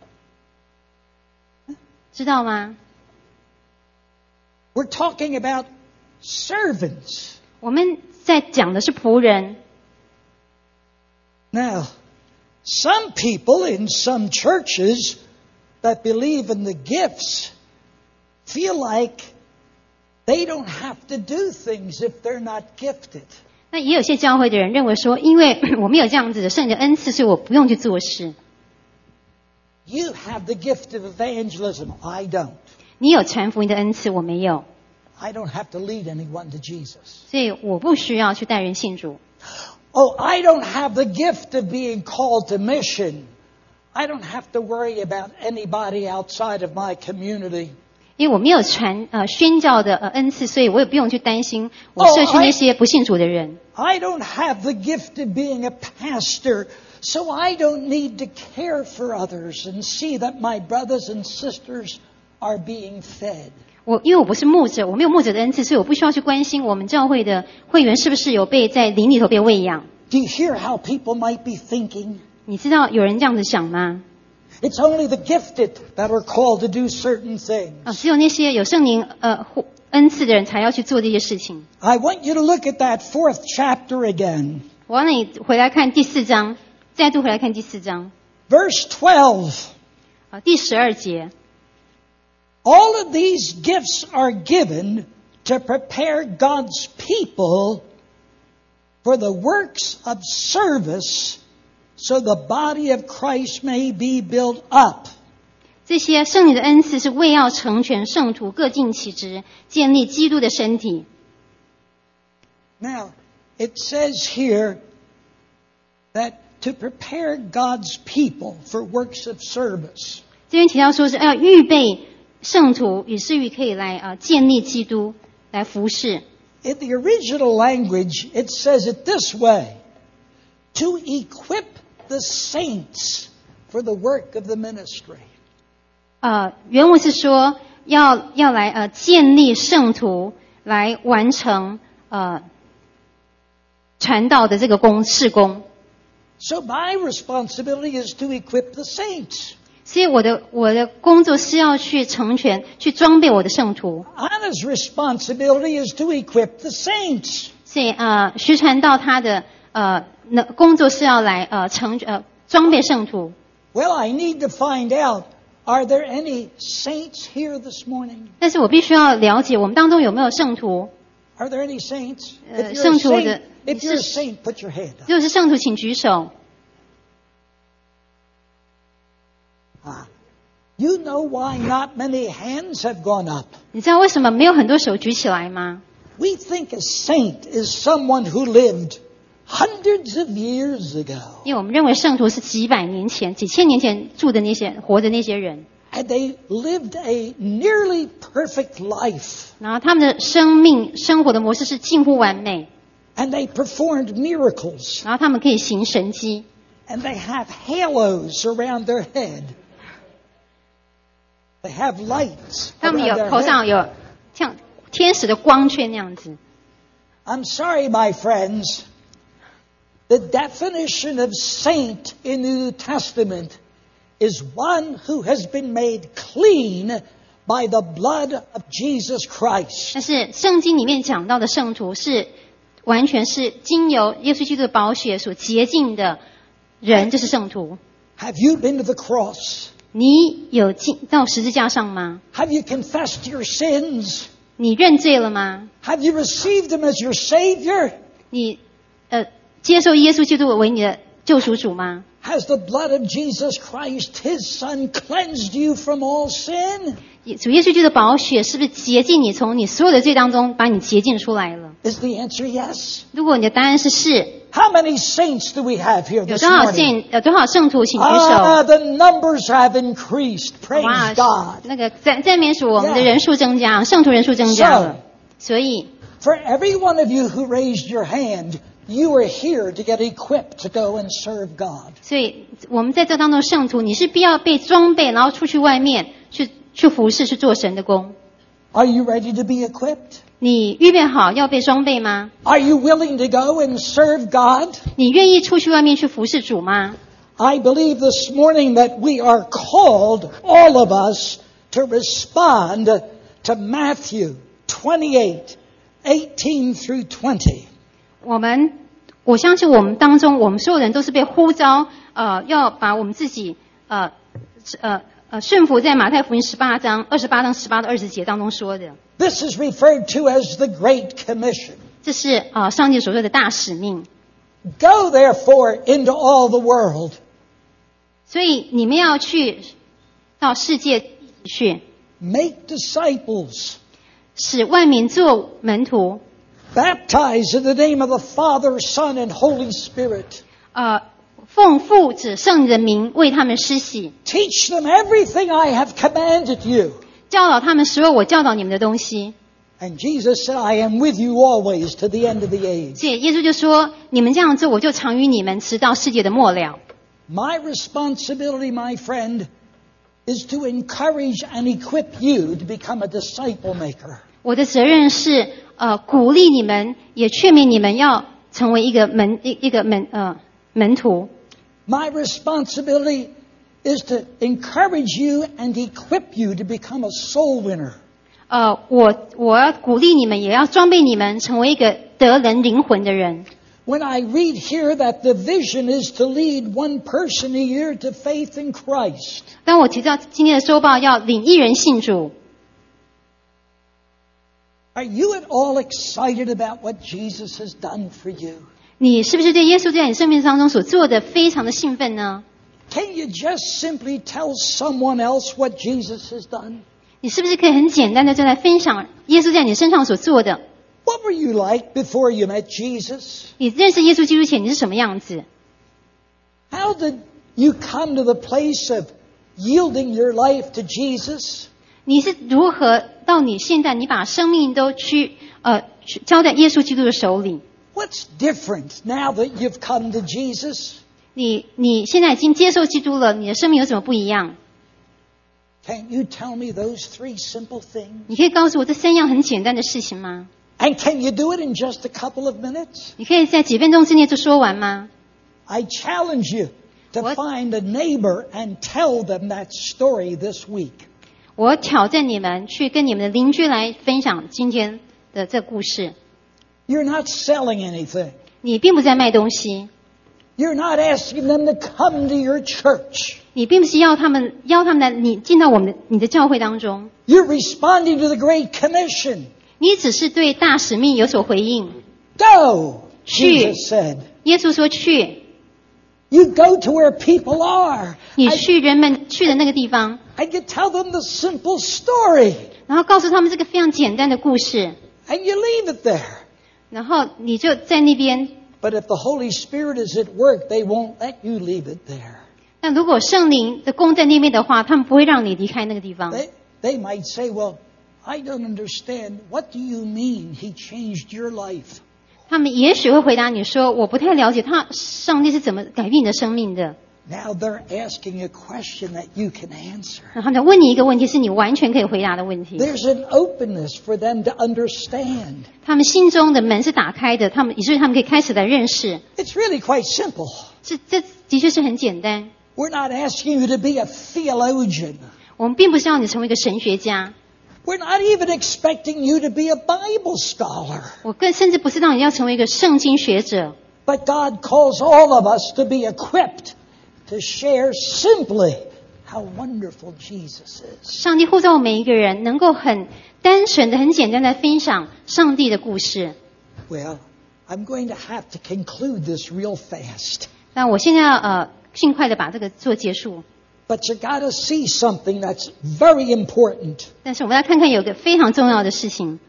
Speaker 2: 知道吗？
Speaker 1: We're talking about servants.
Speaker 2: 我们在讲的是仆人。
Speaker 1: Now, some people in some churches that believe in the gifts feel like they don't have to do things if they're not gifted.
Speaker 2: 那也有些教会的人认为说，因为我们有这样子的圣灵的恩赐，所以我不用去做事。
Speaker 1: You have the gift of evangelism. I don't.
Speaker 2: 你有传福音的恩赐，我没有，
Speaker 1: I don't have to lead anyone to Jesus.
Speaker 2: 所以我不需要去带人信主。
Speaker 1: Oh, I don't have the gift of being called to mission. I don't have to worry about anybody outside of my community.
Speaker 2: 因为我没有传呃宣教的呃恩赐，所以我也不用去担心我社区那些不信主的人。
Speaker 1: I don't have the gift of being a pastor, so I don't need to care for others and see that my brothers and sisters are being fed.
Speaker 2: 我因为我不是牧者，我没有牧者的恩赐，所以我不需要去关心我们教会的会员是不是有被在灵里头被喂养。
Speaker 1: Do you hear how people might be thinking?
Speaker 2: 你知道有人这样子想吗？
Speaker 1: It's only the gifted that are called to do certain things.
Speaker 2: 啊，只有那些有圣灵呃恩赐的人才要去做这些事情。
Speaker 1: I want you to look at that fourth chapter again.
Speaker 2: 我让你回来看第四章，再度回来看第四章，
Speaker 1: Verse twelve.
Speaker 2: 啊，第十二节。
Speaker 1: All of these gifts are given to prepare God's people for the works of service, so the body of Christ may be built up.
Speaker 2: 这些圣灵的恩赐是为要成全圣徒，各尽其职，建立基督的身体。
Speaker 1: Now, it says here that to prepare God's people for works of service.
Speaker 2: 这边提到说是要预备圣徒，以至于可以来呃建立基督，来服侍。
Speaker 1: In the original language, it says it this way: to equip the saints for the work of the ministry.
Speaker 2: 呃，原文是说要要来呃建立圣徒，来完成呃传道的这个工事工。
Speaker 1: So my responsibility is to equip the saints.
Speaker 2: 所以我的我的工作是要去成全、去装备我的圣徒。
Speaker 1: Anna's responsibility is to equip the saints.
Speaker 2: 所以呃，徐传道他的呃那工作是要来呃成呃装备圣徒。
Speaker 1: Well, I need to find out, are there any saints here this morning?
Speaker 2: 但是我必须要了解我们当中有没有圣徒。
Speaker 1: Are there any saints?
Speaker 2: Uh,
Speaker 1: If you're a
Speaker 2: 圣徒
Speaker 1: saint,
Speaker 2: 的-
Speaker 1: if you're a
Speaker 2: 是-
Speaker 1: saint, put your hand up.
Speaker 2: 如果是圣徒，请举手。
Speaker 1: Ah. You know why not many hands have gone up?
Speaker 2: 你知道为什么没有很多手举起来吗？
Speaker 1: We think a saint is someone who lived hundreds of years ago.
Speaker 2: 因为我们认为圣徒是几百年前、几千年前住的那些活的那些人，
Speaker 1: And they lived a nearly perfect life.
Speaker 2: 然后他们的生命生活的模式是近乎完美，
Speaker 1: And they performed miracles.
Speaker 2: 然后他们可以行神迹，
Speaker 1: And they have halos around their head. They have lights
Speaker 2: 他们
Speaker 1: around
Speaker 2: 有
Speaker 1: their
Speaker 2: 头上
Speaker 1: head.
Speaker 2: 有像天使的光圈那样子。
Speaker 1: I'm sorry, my friends. The definition of saint in the New Testament is one who has been made clean by the blood of Jesus Christ.
Speaker 2: 但是圣经里面讲到的圣徒是完全是经由耶稣基督的宝血所洁净的人，就是圣徒。
Speaker 1: Have you been to the cross?
Speaker 2: 你有进到十字架上吗？
Speaker 1: Have you confessed your sins?
Speaker 2: 你认罪了吗？
Speaker 1: Have you received Him as your Savior?
Speaker 2: 你呃接受耶稣基督为你的救赎主吗？
Speaker 1: Has the blood of Jesus Christ, His Son, cleansed you from all sin?
Speaker 2: 主耶稣基督的宝血是不是洁净你，从你所有的罪当中把你洁净出来了？
Speaker 1: Is the answer yes?
Speaker 2: 如果你的答案是是，
Speaker 1: How many saints do we have here
Speaker 2: 有
Speaker 1: this
Speaker 2: 多少
Speaker 1: morning?
Speaker 2: 圣有多少圣徒，请举
Speaker 1: Ah,
Speaker 2: 手。
Speaker 1: the numbers have increased.
Speaker 2: 哇
Speaker 1: Praise，God.
Speaker 2: 那个赞赞美主，我们的
Speaker 1: Yeah.
Speaker 2: 人数增加，圣徒人数增加了。所以，
Speaker 1: For every one of you who raised your hand, you are here to get equipped to go and serve God.
Speaker 2: 所以我们在这当中圣徒，你是必要被装备，然后出去外面去去服侍，去做神的工。
Speaker 1: Are you ready to be equipped?
Speaker 2: 你预备好要被装备吗？
Speaker 1: Are you willing to go and serve God?
Speaker 2: 你愿意出去外面去服侍主吗？
Speaker 1: I believe this morning that we are called, all of us, to respond to Matthew twenty-eight, eighteen through twenty.
Speaker 2: 我们，我相信我们当中，我们所有人都是被呼召，呃，要把我们自己，呃，呃，呃，顺服在马太福音十八章二十八章十八到二十节当中说的，
Speaker 1: This is referred to as the Great Commission.
Speaker 2: 这是呃上帝所说的大使命。
Speaker 1: Go therefore into all the world,
Speaker 2: 所以你们要去到世界去，
Speaker 1: make disciples,
Speaker 2: 使万民做门徒，
Speaker 1: baptize in the name of the Father, Son, and Holy Spirit.
Speaker 2: 呃，奉父子圣灵的名为他们施洗，
Speaker 1: Teach them everything I have commanded you.
Speaker 2: 教导他们所有我教导你们的东西。
Speaker 1: And Jesus said, I am with you always to the end of the age.
Speaker 2: 所以耶稣就说：“你们这样做，我就常与你们，直到世界的末了。”
Speaker 1: My responsibility, my friend, is to encourage and equip you to become a disciple maker.
Speaker 2: 我的责任是呃鼓励你们，也劝勉你们要成为一个门一一个门呃门徒。
Speaker 1: My responsibility is to encourage you and equip you to become a soul winner.
Speaker 2: 呃，我我要鼓励你们，也要装备你们，成为一个得人灵魂的人。
Speaker 1: When I read here that the vision is to lead one person a year to faith in Christ,
Speaker 2: 当我提到今天的周报要领一人信主，
Speaker 1: are you at all excited about what Jesus has done for you?
Speaker 2: 你是不是对耶稣在你生命当中所做的非常的兴奋呢？
Speaker 1: Can you just simply tell someone else what Jesus has done?
Speaker 2: 你是不是可以很简单的就来分享耶稣在你身上所做的？
Speaker 1: What were you like before you met Jesus?
Speaker 2: 你认识耶稣基督前你是什么样子？
Speaker 1: How did you come to the place of yielding your life to Jesus?
Speaker 2: 你是如何到你现在你把生命都去呃去交在耶稣基督的手里？
Speaker 1: What's different now that you've come to Jesus?
Speaker 2: 你你现在已经接受基督了，你的生命有什么不一样？
Speaker 1: Can you tell me those three simple things?
Speaker 2: 你可以告诉我这三样很简单的事情吗？
Speaker 1: And can you do it in just a couple of minutes?
Speaker 2: 你可以在几分钟之内就说完吗？
Speaker 1: I challenge you to
Speaker 2: What?
Speaker 1: find a neighbor and tell them that story this week.
Speaker 2: 我挑战你们去跟你们的邻居来分享今天的这故事。
Speaker 1: You're not selling anything.
Speaker 2: 你并不是在卖东西，
Speaker 1: You're not asking them to come to your church.
Speaker 2: 你并不是要他们邀他们来你进到我们的你的教会当中，
Speaker 1: You're responding to the Great Commission.
Speaker 2: 你只是对大使命有所回应。
Speaker 1: Go,
Speaker 2: 去。
Speaker 1: Jesus said.
Speaker 2: 耶稣说去，
Speaker 1: You go to where people are.
Speaker 2: 你
Speaker 1: And,
Speaker 2: 去人们去的那个地方，
Speaker 1: and you tell them the simple story.
Speaker 2: 然后告诉他们这个非常简单的故事，
Speaker 1: And you leave it there.
Speaker 2: 然后你就在那边。
Speaker 1: But if the Holy Spirit is at work, they won't let you leave it there.
Speaker 2: 但如果圣灵的功在那边的话，他们不会让你离开那个地方。
Speaker 1: They, they might say, well, I don't understand. What do you mean he changed your life?
Speaker 2: 他们也许会回答你说：“我不太了解他上帝是怎么改变你的生命的。
Speaker 1: Now they're asking a question that you can answer. ”
Speaker 2: 然后他问你一个问题，是你完全可以回答的问题。
Speaker 1: There's an openness for them to understand.
Speaker 2: 他们心中的门是打开的，他们以至于他们可以开始来认识。
Speaker 1: It's really quite simple.
Speaker 2: 这这的确是很简单。
Speaker 1: We're not asking you to be a theologian.
Speaker 2: 我们并不是要你成为一个神学家，
Speaker 1: We're not even expecting you to be a Bible scholar.
Speaker 2: 我更甚至不是让你要成为一个圣经学者。
Speaker 1: But God calls all of us to be equipped to share simply how wonderful Jesus is.
Speaker 2: 上帝呼召我们每一个人能够很单纯的、很简单的分享上帝的故事。
Speaker 1: Well, I'm going to have to conclude this real fast.
Speaker 2: 那我现在要呃尽快的把这个做结束。
Speaker 1: But you got to see something that's very important.
Speaker 2: 但是我们来看看有个非常重要的事情，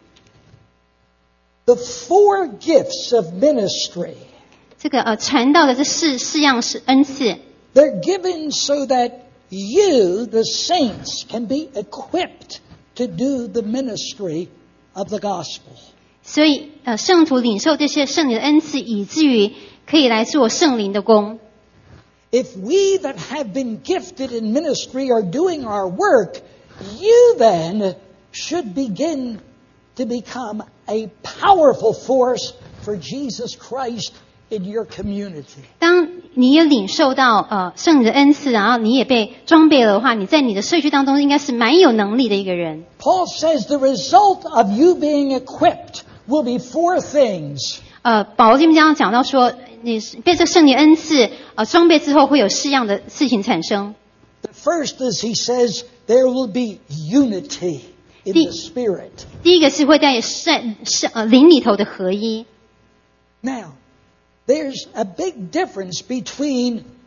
Speaker 1: The four gifts of ministry,
Speaker 2: 这个呃传道的这四四样是恩赐，
Speaker 1: they're given so that you, the saints, can be equipped to do the ministry of the gospel.
Speaker 2: 所以呃圣徒领受这些圣灵的恩赐，以至于可以来做圣灵的工。
Speaker 1: If we that have been gifted in ministry are doing our work, you then should begin to become a powerful force for Jesus Christ in your community.
Speaker 2: 当你也领受到呃圣灵的恩赐，然后你也被装备了的话，你在你的社区当中应该是蛮有能力的一个人。
Speaker 1: Paul says the result of you being equipped will be four things.
Speaker 2: 呃，保罗这边刚刚讲到说，你被这圣灵恩赐呃装备之后，会有四样的事情产生。
Speaker 1: The first is, he says, there will be unity in
Speaker 2: The-
Speaker 1: the Spirit.
Speaker 2: 第一个是会在圣圣呃灵里头的合一。
Speaker 1: Now, there's a big difference between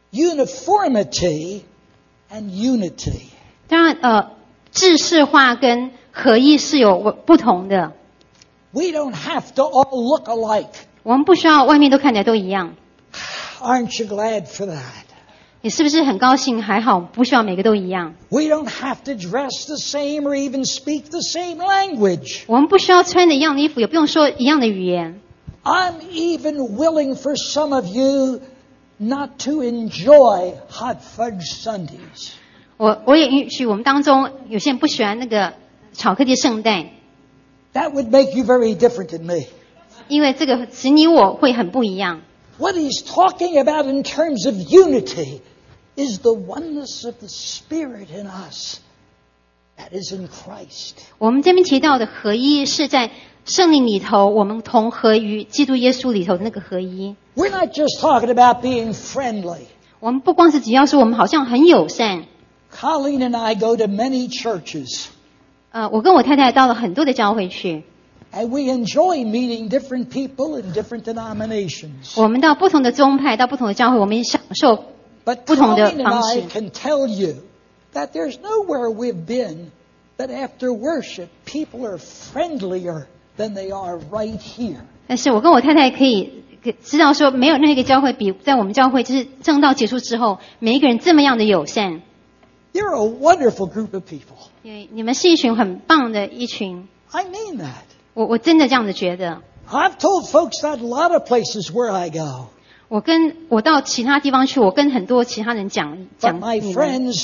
Speaker 1: uniformity and unity.
Speaker 2: 当然，呃，制式化跟合一是有不同的。
Speaker 1: We don't have to all look alike.
Speaker 2: 我们不需要外面都看起来都一样。
Speaker 1: Aren't you glad for that?
Speaker 2: 你是不是很高兴？还好，不需要每个都一样。
Speaker 1: We don't have to dress the same or even speak the same language.
Speaker 2: 我们不需要穿的一样的衣服，也不用说一样的语言。
Speaker 1: I'm even willing for some of you not to enjoy hot fudge sundaes.
Speaker 2: 我我也允许我们当中有些人不喜欢那个巧克力圣代。
Speaker 1: That would make you very different than me.
Speaker 2: 因为这个使你我会很不一样。
Speaker 1: What he's talking about in terms of unity is the oneness of the Spirit in us that is in Christ.
Speaker 2: 我们这边提到的合一是在圣灵里头，我们同合于基督耶稣里头的那个合一。
Speaker 1: We're not just talking about being friendly.
Speaker 2: 我们不光是只要说我们好像很友善。
Speaker 1: Colleen and I go to many churches.
Speaker 2: 呃，我跟我太太到了很多的教会去。
Speaker 1: And we enjoy meeting different people in different denominations.
Speaker 2: 我们到不同的宗派，到不同的教会，我们也享受不同的方式。
Speaker 1: But Colleen and I can tell you that there's nowhere we've been that after worship people are friendlier than they are right here.
Speaker 2: 但是我跟我太太可以知道说，没有那个教会比在我们教会就是正道结束之后，每一个人这么样的友善。
Speaker 1: You're a wonderful group of people.
Speaker 2: 对，你们是一群很棒的一群。
Speaker 1: I mean that.
Speaker 2: 我我真的这样子觉得。
Speaker 1: I've told folks that a lot of places where I go.
Speaker 2: 我跟我到其他地方去，我跟很多其他人讲讲
Speaker 1: But my
Speaker 2: 你们。
Speaker 1: friends,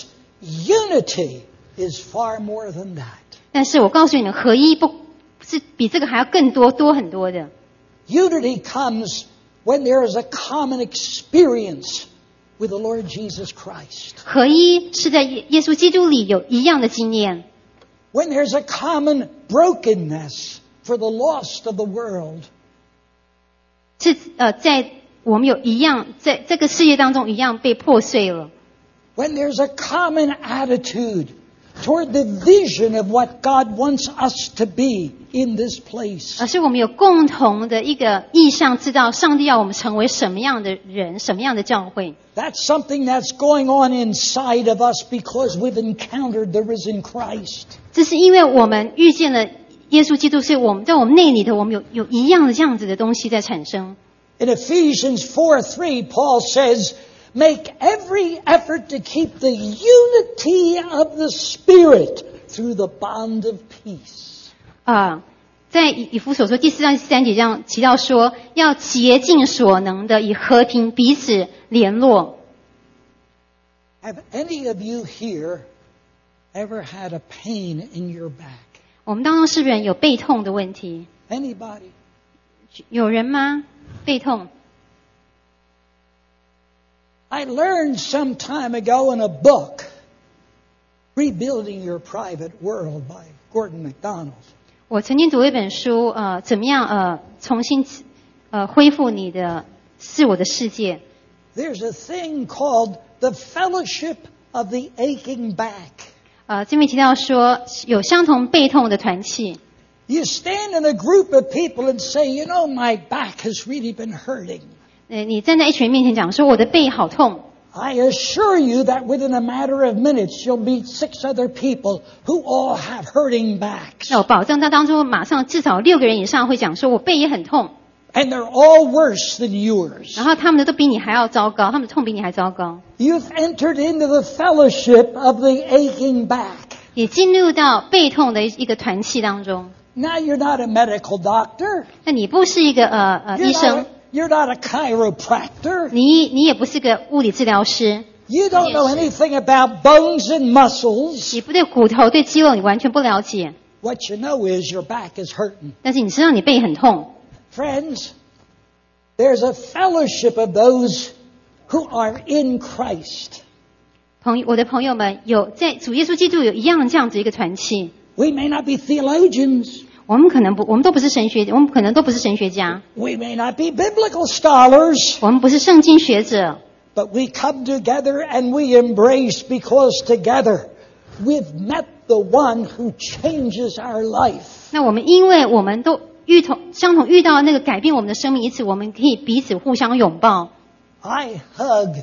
Speaker 1: unity is far more than that.
Speaker 2: 但是我告诉你们，合一不是比这个还要更多多很多的。
Speaker 1: Unity comes when there is a common experience with the Lord Jesus Christ.
Speaker 2: 合一是在耶耶稣基督里有一样的经验。
Speaker 1: When there's a common brokenness for the lost of the world.
Speaker 2: 是呃，在我们有一样在这个世界当中一样被破碎了。
Speaker 1: When there's a common attitude toward the vision of what God wants us to be in this place.
Speaker 2: 而是我们有共同的一个意向，知道上帝要我们成为什么样的人，什么样的教会。
Speaker 1: That's something that's going on inside of us because we've encountered the risen Christ.
Speaker 2: 这是因为我们遇见了耶稣基督，是我们在我们内里头，我们有有一样的这样子的东西在产生。
Speaker 1: In Ephesians four three, Paul says, make every effort to keep the unity of the Spirit through the bond of peace.
Speaker 2: 啊，在以以弗所说第四章第三节这样提到说，要竭尽所能的以和平彼此联络。
Speaker 1: Have any of you here ever had a pain in your back?
Speaker 2: 我们当中是不是有背痛的问题？
Speaker 1: Anybody?
Speaker 2: 有人吗？背痛？
Speaker 1: I learned some time ago in a book, Rebuilding Your Private World by Gordon MacDonald.
Speaker 2: 我曾经读一本书，呃，怎么样呃重新呃恢复你的自我的世界。
Speaker 1: There's a thing called the Fellowship of the Aching Back.
Speaker 2: 呃，这边提到说有相同背痛的团契。
Speaker 1: You stand in a group of people and say, you know, my back has really been hurting.
Speaker 2: 呃，你站在一群人面前讲说我的背好痛。
Speaker 1: I assure you that within a matter of minutes you'll meet six other people who all have hurting backs.
Speaker 2: 那我保证，在当中马上至少六个人以上会讲说我背也很痛。
Speaker 1: And they're all worse than yours.
Speaker 2: 然后他们的都比你还要糟糕，他们的痛比你还糟糕。
Speaker 1: You've entered into the fellowship of the aching back.
Speaker 2: 也进入到背痛的一个团契当中。
Speaker 1: Now you're not a medical doctor.
Speaker 2: 那你不是一个呃呃
Speaker 1: You're
Speaker 2: 医
Speaker 1: not
Speaker 2: 生
Speaker 1: a,，you're not a chiropractor.
Speaker 2: 你你也不是个物理治疗师，
Speaker 1: You don't know anything about bones and muscles.
Speaker 2: 你不对骨头对肌肉你完全不了解，
Speaker 1: What you know is your back is hurting.
Speaker 2: 但是你知道你背很痛。
Speaker 1: Friends, there's a fellowship of those who are in Christ.
Speaker 2: 朋友，我的朋友们有在主耶稣基督有一样这样子一个团契。
Speaker 1: We may not be theologians.
Speaker 2: 我们可能不，我们都不是神学，我们可能都不是神学家，
Speaker 1: We may not be biblical scholars.
Speaker 2: 我们不是圣经学者，
Speaker 1: But we come together and we embrace because together we've met the one who changes our life.
Speaker 2: 那我们因为我们都遇同相同遇到那个改变我们的生命，因此我们可以彼此互相拥抱。
Speaker 1: I hug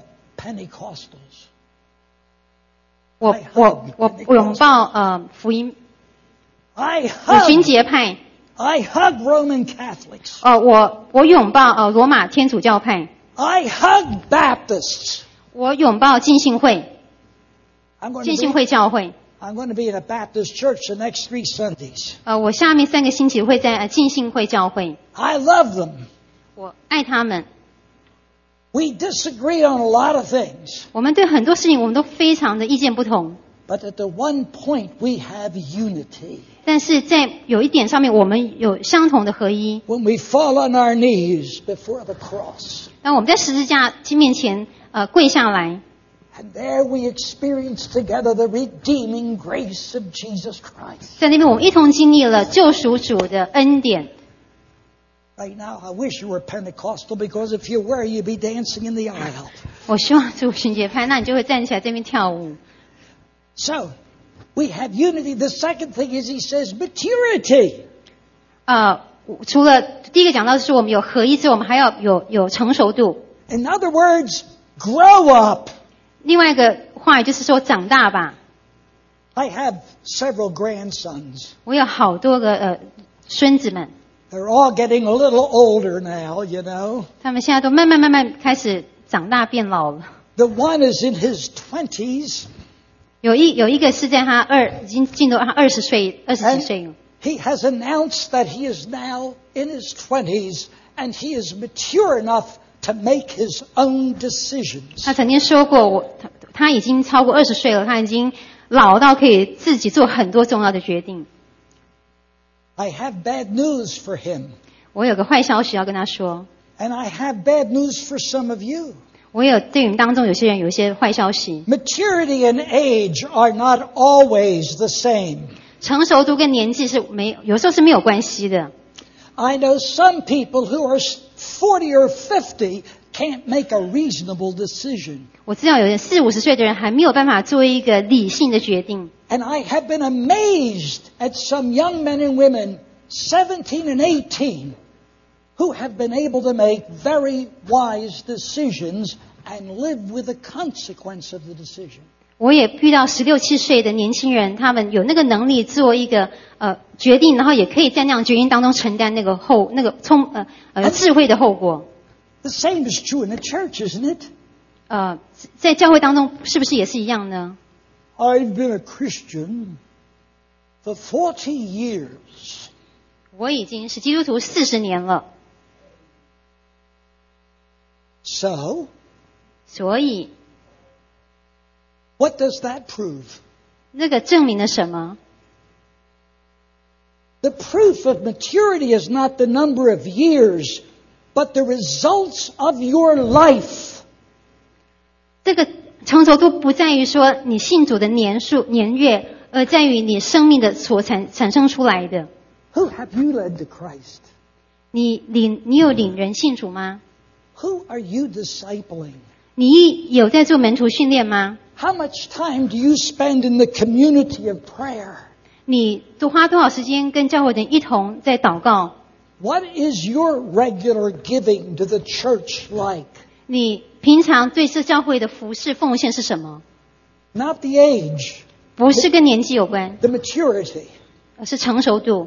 Speaker 1: Pentecostals.
Speaker 2: 我我我拥抱呃福音
Speaker 1: I
Speaker 2: 五旬
Speaker 1: hug,
Speaker 2: 节派。
Speaker 1: I hug Roman Catholics.
Speaker 2: 呃，我我拥抱呃罗马天主教派。
Speaker 1: I hug Baptists.
Speaker 2: 我拥抱浸信会，
Speaker 1: I'm going
Speaker 2: 浸
Speaker 1: to
Speaker 2: 信
Speaker 1: be,
Speaker 2: 会教会。
Speaker 1: I'm going to be in a Baptist church the next three Sundays.
Speaker 2: 呃，我下面三个星期会在呃浸信会教会。
Speaker 1: I love them.
Speaker 2: 我爱他们。
Speaker 1: We disagree on a lot of things,
Speaker 2: 我们对很多事情我们都非常的意见不同，
Speaker 1: but at the one point we have unity.
Speaker 2: 但是在有一点上面我们有相同的合一。
Speaker 1: When we fall on our knees before the cross,
Speaker 2: 当我们在十字架面前呃跪下来，
Speaker 1: and there we experience together the redeeming grace of Jesus Christ.
Speaker 2: 在那边我们一同经历了救赎主的恩典。
Speaker 1: Right now, I wish you were Pentecostal, because if you were, you'd be dancing in the aisle.
Speaker 2: 我希望是五旬节派，那你就会站起来这边跳舞。
Speaker 1: So, we have unity. The second thing is he says maturity.
Speaker 2: 呃，除了第一个讲到的是我们有合一之外，我们还要有有成熟度。
Speaker 1: In other words, grow up.
Speaker 2: 另外一个话语就是说长大吧。
Speaker 1: I have several grandsons.
Speaker 2: 我有好多个呃孙子们，
Speaker 1: They're all getting a little older now, you know.
Speaker 2: 他们现在都慢慢慢慢开始长大变老了。
Speaker 1: The one is in his twenties,
Speaker 2: 有一有一个是在他二已经进入他二十岁二十几岁了。
Speaker 1: he has announced that he is now in his twenties and he is mature enough to make his own decisions.
Speaker 2: 他曾经说过，我他他已经超过二十岁了，他已经老到可以自己做很多重要的决定。
Speaker 1: I have bad news for him,
Speaker 2: 我有个坏消息要跟他说，
Speaker 1: and I have bad news for some of you.
Speaker 2: 我有对你们当中有些人有一些坏消息。
Speaker 1: Maturity and age are not always the same.
Speaker 2: 成熟度跟年纪是没有时候是没有关系的。
Speaker 1: I know some people who are forty or fifty can't make a reasonable decision.
Speaker 2: 我知道有人四五十岁的人还没有办法做一个理性的决定。
Speaker 1: And I have been amazed at some young men and women, seventeen and eighteen, who have been able to make very wise decisions and live with the consequence of the decision.
Speaker 2: 我也遇到十六七岁的年轻人，他们有那个能力做一个呃决定，然后也可以在那样决定当中承担那个后那个聪呃呃智慧的后果。
Speaker 1: The same is true in the church, isn't it?
Speaker 2: 呃，在教会当中是不是也是一样呢？
Speaker 1: I've been a Christian for forty years.
Speaker 2: 我已经是基督徒四十年了，
Speaker 1: So,
Speaker 2: 所以
Speaker 1: what does that prove?
Speaker 2: 那个证明了什么？
Speaker 1: The proof of maturity is not the number of years, but the results of your life.
Speaker 2: 这个成熟度不在于说你信主的年数年月，而在于你生命的所产产生出来的。
Speaker 1: Who have you led to Christ?
Speaker 2: 你领你有领人信主吗？
Speaker 1: Who are you discipling?
Speaker 2: 你有在做门徒训练吗？
Speaker 1: How much time do you spend in the community of prayer?
Speaker 2: 你都花多少时间跟教会的人一同在祷告？
Speaker 1: What is your regular giving to the church like?
Speaker 2: 你平常对这教会的服事奉献是什么？
Speaker 1: Not the age,
Speaker 2: 不是跟年纪有关，
Speaker 1: the maturity.
Speaker 2: 而是成熟度。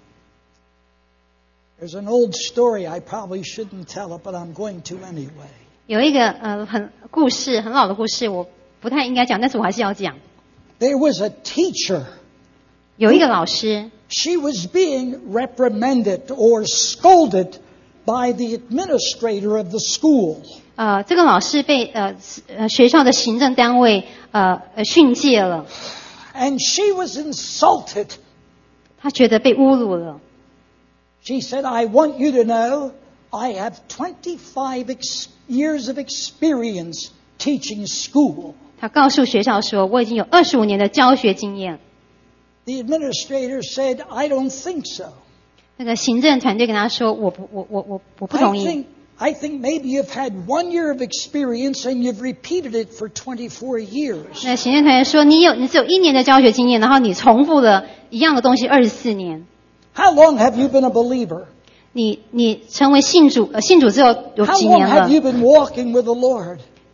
Speaker 1: There's an old story I probably shouldn't tell it, but I'm going to anyway.
Speaker 2: 有一个呃很故事，很老的故事，我不太应该讲，但是我还是要讲。
Speaker 1: There was a teacher.
Speaker 2: 有一个老师，
Speaker 1: She was being reprimanded or scolded by the administrator of the school.
Speaker 2: 呃，这个老师被呃呃学校的行政单位呃呃训诫了，
Speaker 1: And she was insulted.
Speaker 2: 他觉得被侮辱了。
Speaker 1: She said, I want you to know I have twenty-five ex- years of experience teaching school.
Speaker 2: 他告诉学校说，我已经有二十五年的教学经验。
Speaker 1: The administrator said, I don't think so.
Speaker 2: 那个行政团队跟他说，我不我我我我不
Speaker 1: I
Speaker 2: 同意。
Speaker 1: think, I think maybe you've had one year of experience and you've repeated it for twenty-four years.
Speaker 2: 那行政团队说，你有你只有一年的教学经验，然后你重复了一样的东西二十四年。
Speaker 1: How long have you been a believer?
Speaker 2: 你你成为信主呃信主之后有
Speaker 1: How
Speaker 2: 几
Speaker 1: long
Speaker 2: 年
Speaker 1: have
Speaker 2: 了？
Speaker 1: you been walking with the Lord?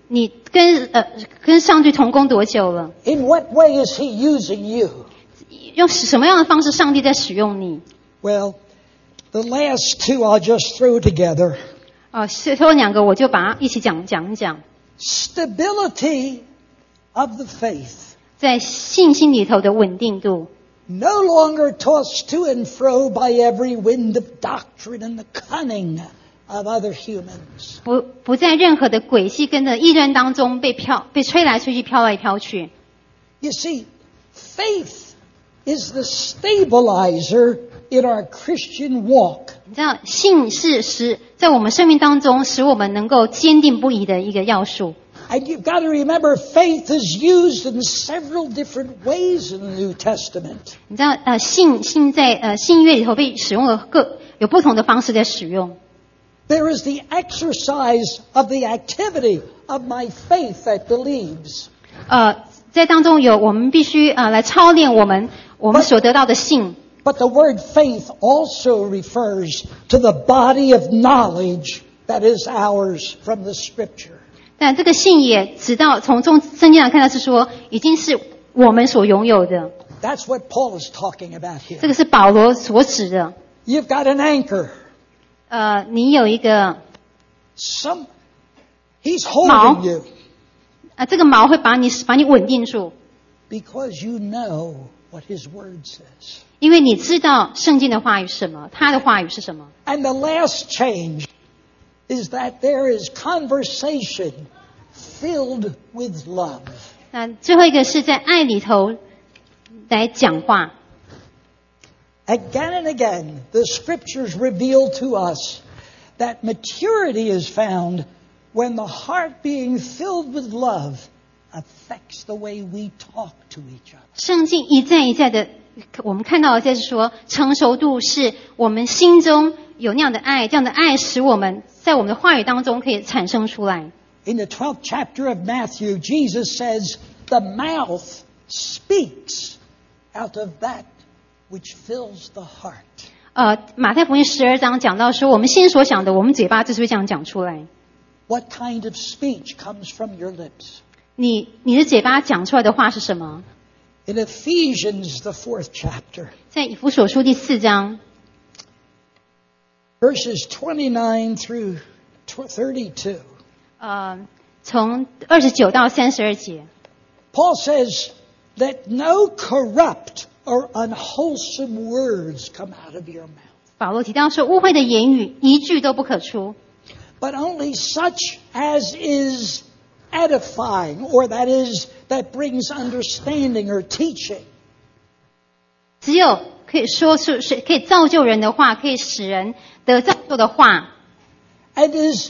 Speaker 2: 你跟呃跟上帝同工多久了？
Speaker 1: In what way is he using you?
Speaker 2: 用什么样的方式上帝在使用你？
Speaker 1: Well, the last two I'll just throw together.
Speaker 2: 哦，最后两个我就把它一起讲讲一讲。
Speaker 1: Stability of the faith.
Speaker 2: 在信心里头的稳定度，
Speaker 1: No longer tossed to and fro by every wind of doctrine and the cunning of other humans.
Speaker 2: 不不在任何的诡计跟着议论当中被飘被吹来吹去，飘来飘去。
Speaker 1: You see, faith is the stabilizer in our Christian walk.
Speaker 2: 你知道，信是使在我们生命当中使我们能够坚定不移的一个要素。
Speaker 1: And you've got to remember, faith is used in several different ways in the New Testament.
Speaker 2: 你知道，呃，信信在呃信约里头被使用了各有不同的方式在使用。
Speaker 1: There is the exercise of the activity of my faith that believes.
Speaker 2: 呃，在当中有我们必须呃来操练我们我们所得到的信。
Speaker 1: But the word faith also refers to the body of knowledge that is ours from the Scripture.
Speaker 2: 但这个信也直到从中圣经上看到是说，已经是我们所拥有的。
Speaker 1: That's what Paul is talking about here.
Speaker 2: 这个是保罗所指的。
Speaker 1: You've got an anchor.
Speaker 2: 呃，你有一个
Speaker 1: Some, he's
Speaker 2: 锚
Speaker 1: holding you
Speaker 2: 呃，这个锚会把你把你稳定住，
Speaker 1: because you know what his word says.
Speaker 2: 因为你知道圣经的话语是什么，他的话语是什么。
Speaker 1: And the last change is that there is conversation filled with love.
Speaker 2: 那最后一个是在爱里头来讲话。
Speaker 1: Again and again, the Scriptures reveal to us that maturity is found when the heart being filled with love affects the way we talk to each other.
Speaker 2: 圣经一再一再的，我们看到的就是说，成熟度是我们心中有那样的爱，这样的爱使我们在我们的话语当中可以产生出来。
Speaker 1: In the twelfth chapter of Matthew, Jesus says, the mouth speaks out of that which fills the heart.
Speaker 2: 呃，马太福音十二章讲到说，我们心所想的，我们嘴巴就是会这样讲出来。
Speaker 1: What kind of speech comes from your lips?
Speaker 2: 你你的嘴巴讲出来的话是什么？
Speaker 1: In Ephesians, the fourth chapter,
Speaker 2: 在以弗所书第四章
Speaker 1: verses twenty-nine through thirty-two,
Speaker 2: 呃，从二十九到三十二节，
Speaker 1: Paul says, let no corrupt or unwholesome words come out of your mouth,
Speaker 2: 保罗提到说，污秽的言语一句都不可出，
Speaker 1: but only such as is edifying, or that is, that brings understanding or teaching.
Speaker 2: 只有可以说出是可以造就人的话，可以使人得造就的话，
Speaker 1: And is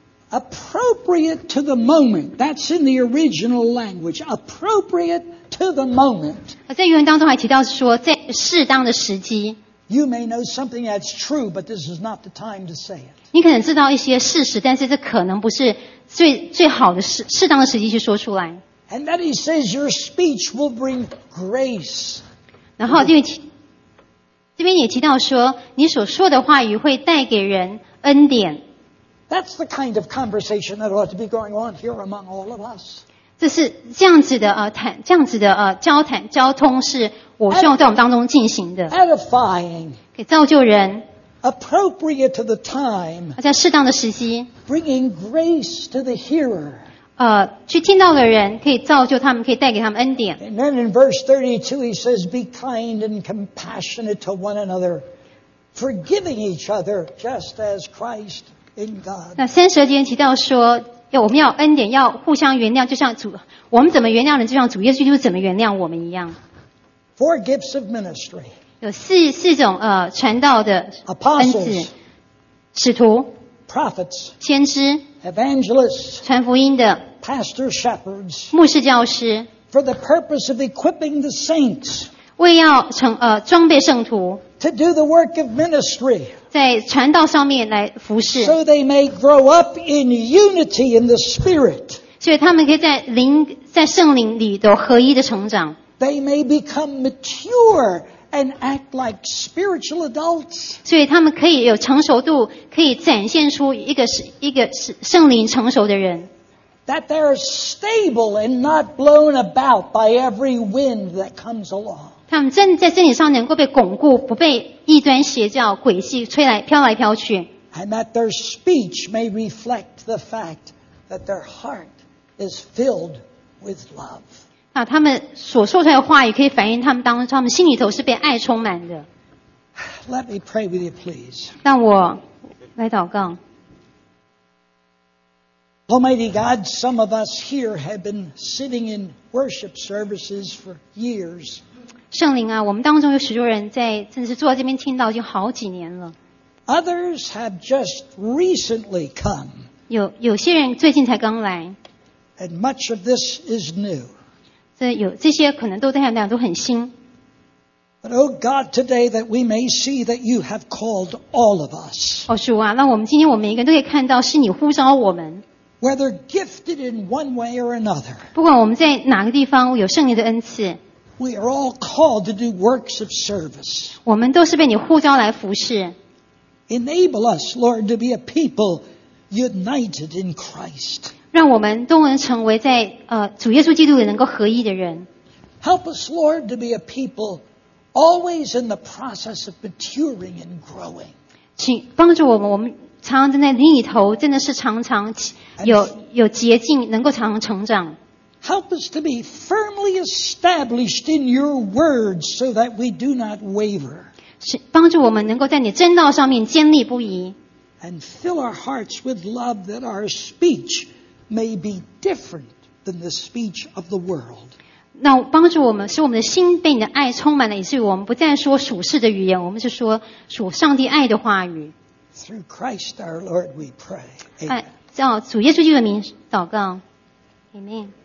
Speaker 1: appropriate to the moment. That's in the original language. Appropriate to the moment.
Speaker 2: 而在原文当中还提到说，在适当的时机，
Speaker 1: You may know something that's true, but this is not the time to say it.
Speaker 2: 你可能知道一些事实，但是这可能不是最最好的适适当的时机去说出来。
Speaker 1: And then he says your speech will bring grace.
Speaker 2: 然后这边提这边也提到说，你所说的话语会带给人恩典。
Speaker 1: That's the kind of conversation that ought to be going on here among all of us.
Speaker 2: 这是这样子的呃谈这样子的呃交谈交通是我希望在我们当中进行的，
Speaker 1: Edifying,
Speaker 2: 可以造就人，
Speaker 1: appropriate to the time,
Speaker 2: 在适当的时机，
Speaker 1: bringing grace to the hearer.
Speaker 2: 呃，去听到的人可以造就他们，可以带给他们恩典。
Speaker 1: And then in verse thirty-two he says, be kind and compassionate to one another, forgiving each other just as Christ in God.
Speaker 2: 那三十二节提到说，要我们要恩典，要互相原谅，就像主我们怎么原谅人，就像主耶稣基督怎么原谅我们一样。
Speaker 1: Four gifts of ministry.
Speaker 2: 有四四种呃传道的恩
Speaker 1: Apostles,
Speaker 2: 赐：使徒、
Speaker 1: prophets,
Speaker 2: 先知、
Speaker 1: evangelists,
Speaker 2: 传福音的、
Speaker 1: pastors, shepherds,
Speaker 2: 牧师、教师，
Speaker 1: for the purpose of equipping the saints
Speaker 2: 为要成呃装备圣徒，
Speaker 1: to do the work of ministry,
Speaker 2: 在传道上面来服侍，
Speaker 1: so they may grow up in unity in the Spirit.
Speaker 2: 所以他们可以在灵在圣灵里头合一的成长，
Speaker 1: They may become mature and act like spiritual adults.
Speaker 2: 所以他们可以有成熟度，可以展现出一个是一个是圣灵成熟的人。
Speaker 1: that they're stable and not blown about by every wind that comes along.
Speaker 2: 他们真在真理上能够被巩固，不被异端邪教诡计吹来飘来飘去。
Speaker 1: And that their speech may reflect the fact that their heart is filled with love.
Speaker 2: 啊，他们所说出来的话语可以反映他们当中，他们心里头是被爱充满的。
Speaker 1: Let me pray with you, please.
Speaker 2: 让我来祷告。
Speaker 1: Almighty God, some of us here have been sitting in worship services for years.
Speaker 2: 圣灵啊，我们当中有许多人在，真的是坐在这边听到已经好几年了。
Speaker 1: Others have just recently come.
Speaker 2: 有有些人最近才刚来。
Speaker 1: And much of this is new.
Speaker 2: 这有这些可能都对他们俩都很新。
Speaker 1: But oh God, today that we may see that you have called all of us.
Speaker 2: 哦，主啊，让我们今天我们每一个人都可以看到，是你呼召我们。
Speaker 1: Whether gifted in one way or another.
Speaker 2: 不管我们在哪个地方有圣灵的恩赐。
Speaker 1: We are all called to do works of service.
Speaker 2: 我们都是被你呼召来服侍。
Speaker 1: Enable us, Lord, to be a people united in Christ.
Speaker 2: 让我们都能成为在呃主耶稣基督里能够合一的人。
Speaker 1: Help us, Lord, to be a people always in the process of maturing and growing.
Speaker 2: 请帮助我们，我们常常站在灵里头，真的是常常有有捷径，能够常常成长。
Speaker 1: Help us to be firmly established in your words so that we do not waver.
Speaker 2: 是帮助我们能够在你真道上面坚立不移。
Speaker 1: And fill our hearts with love that our speech may be different than the speech of the world.
Speaker 2: 那帮助我们，使我们的心被你的爱充满了，以至于我们不再说属世的语言，我们是说属上帝爱的话语。
Speaker 1: Through Christ our Lord we pray. Amen.
Speaker 2: 爱照主耶稣基督的名祷告。Amen.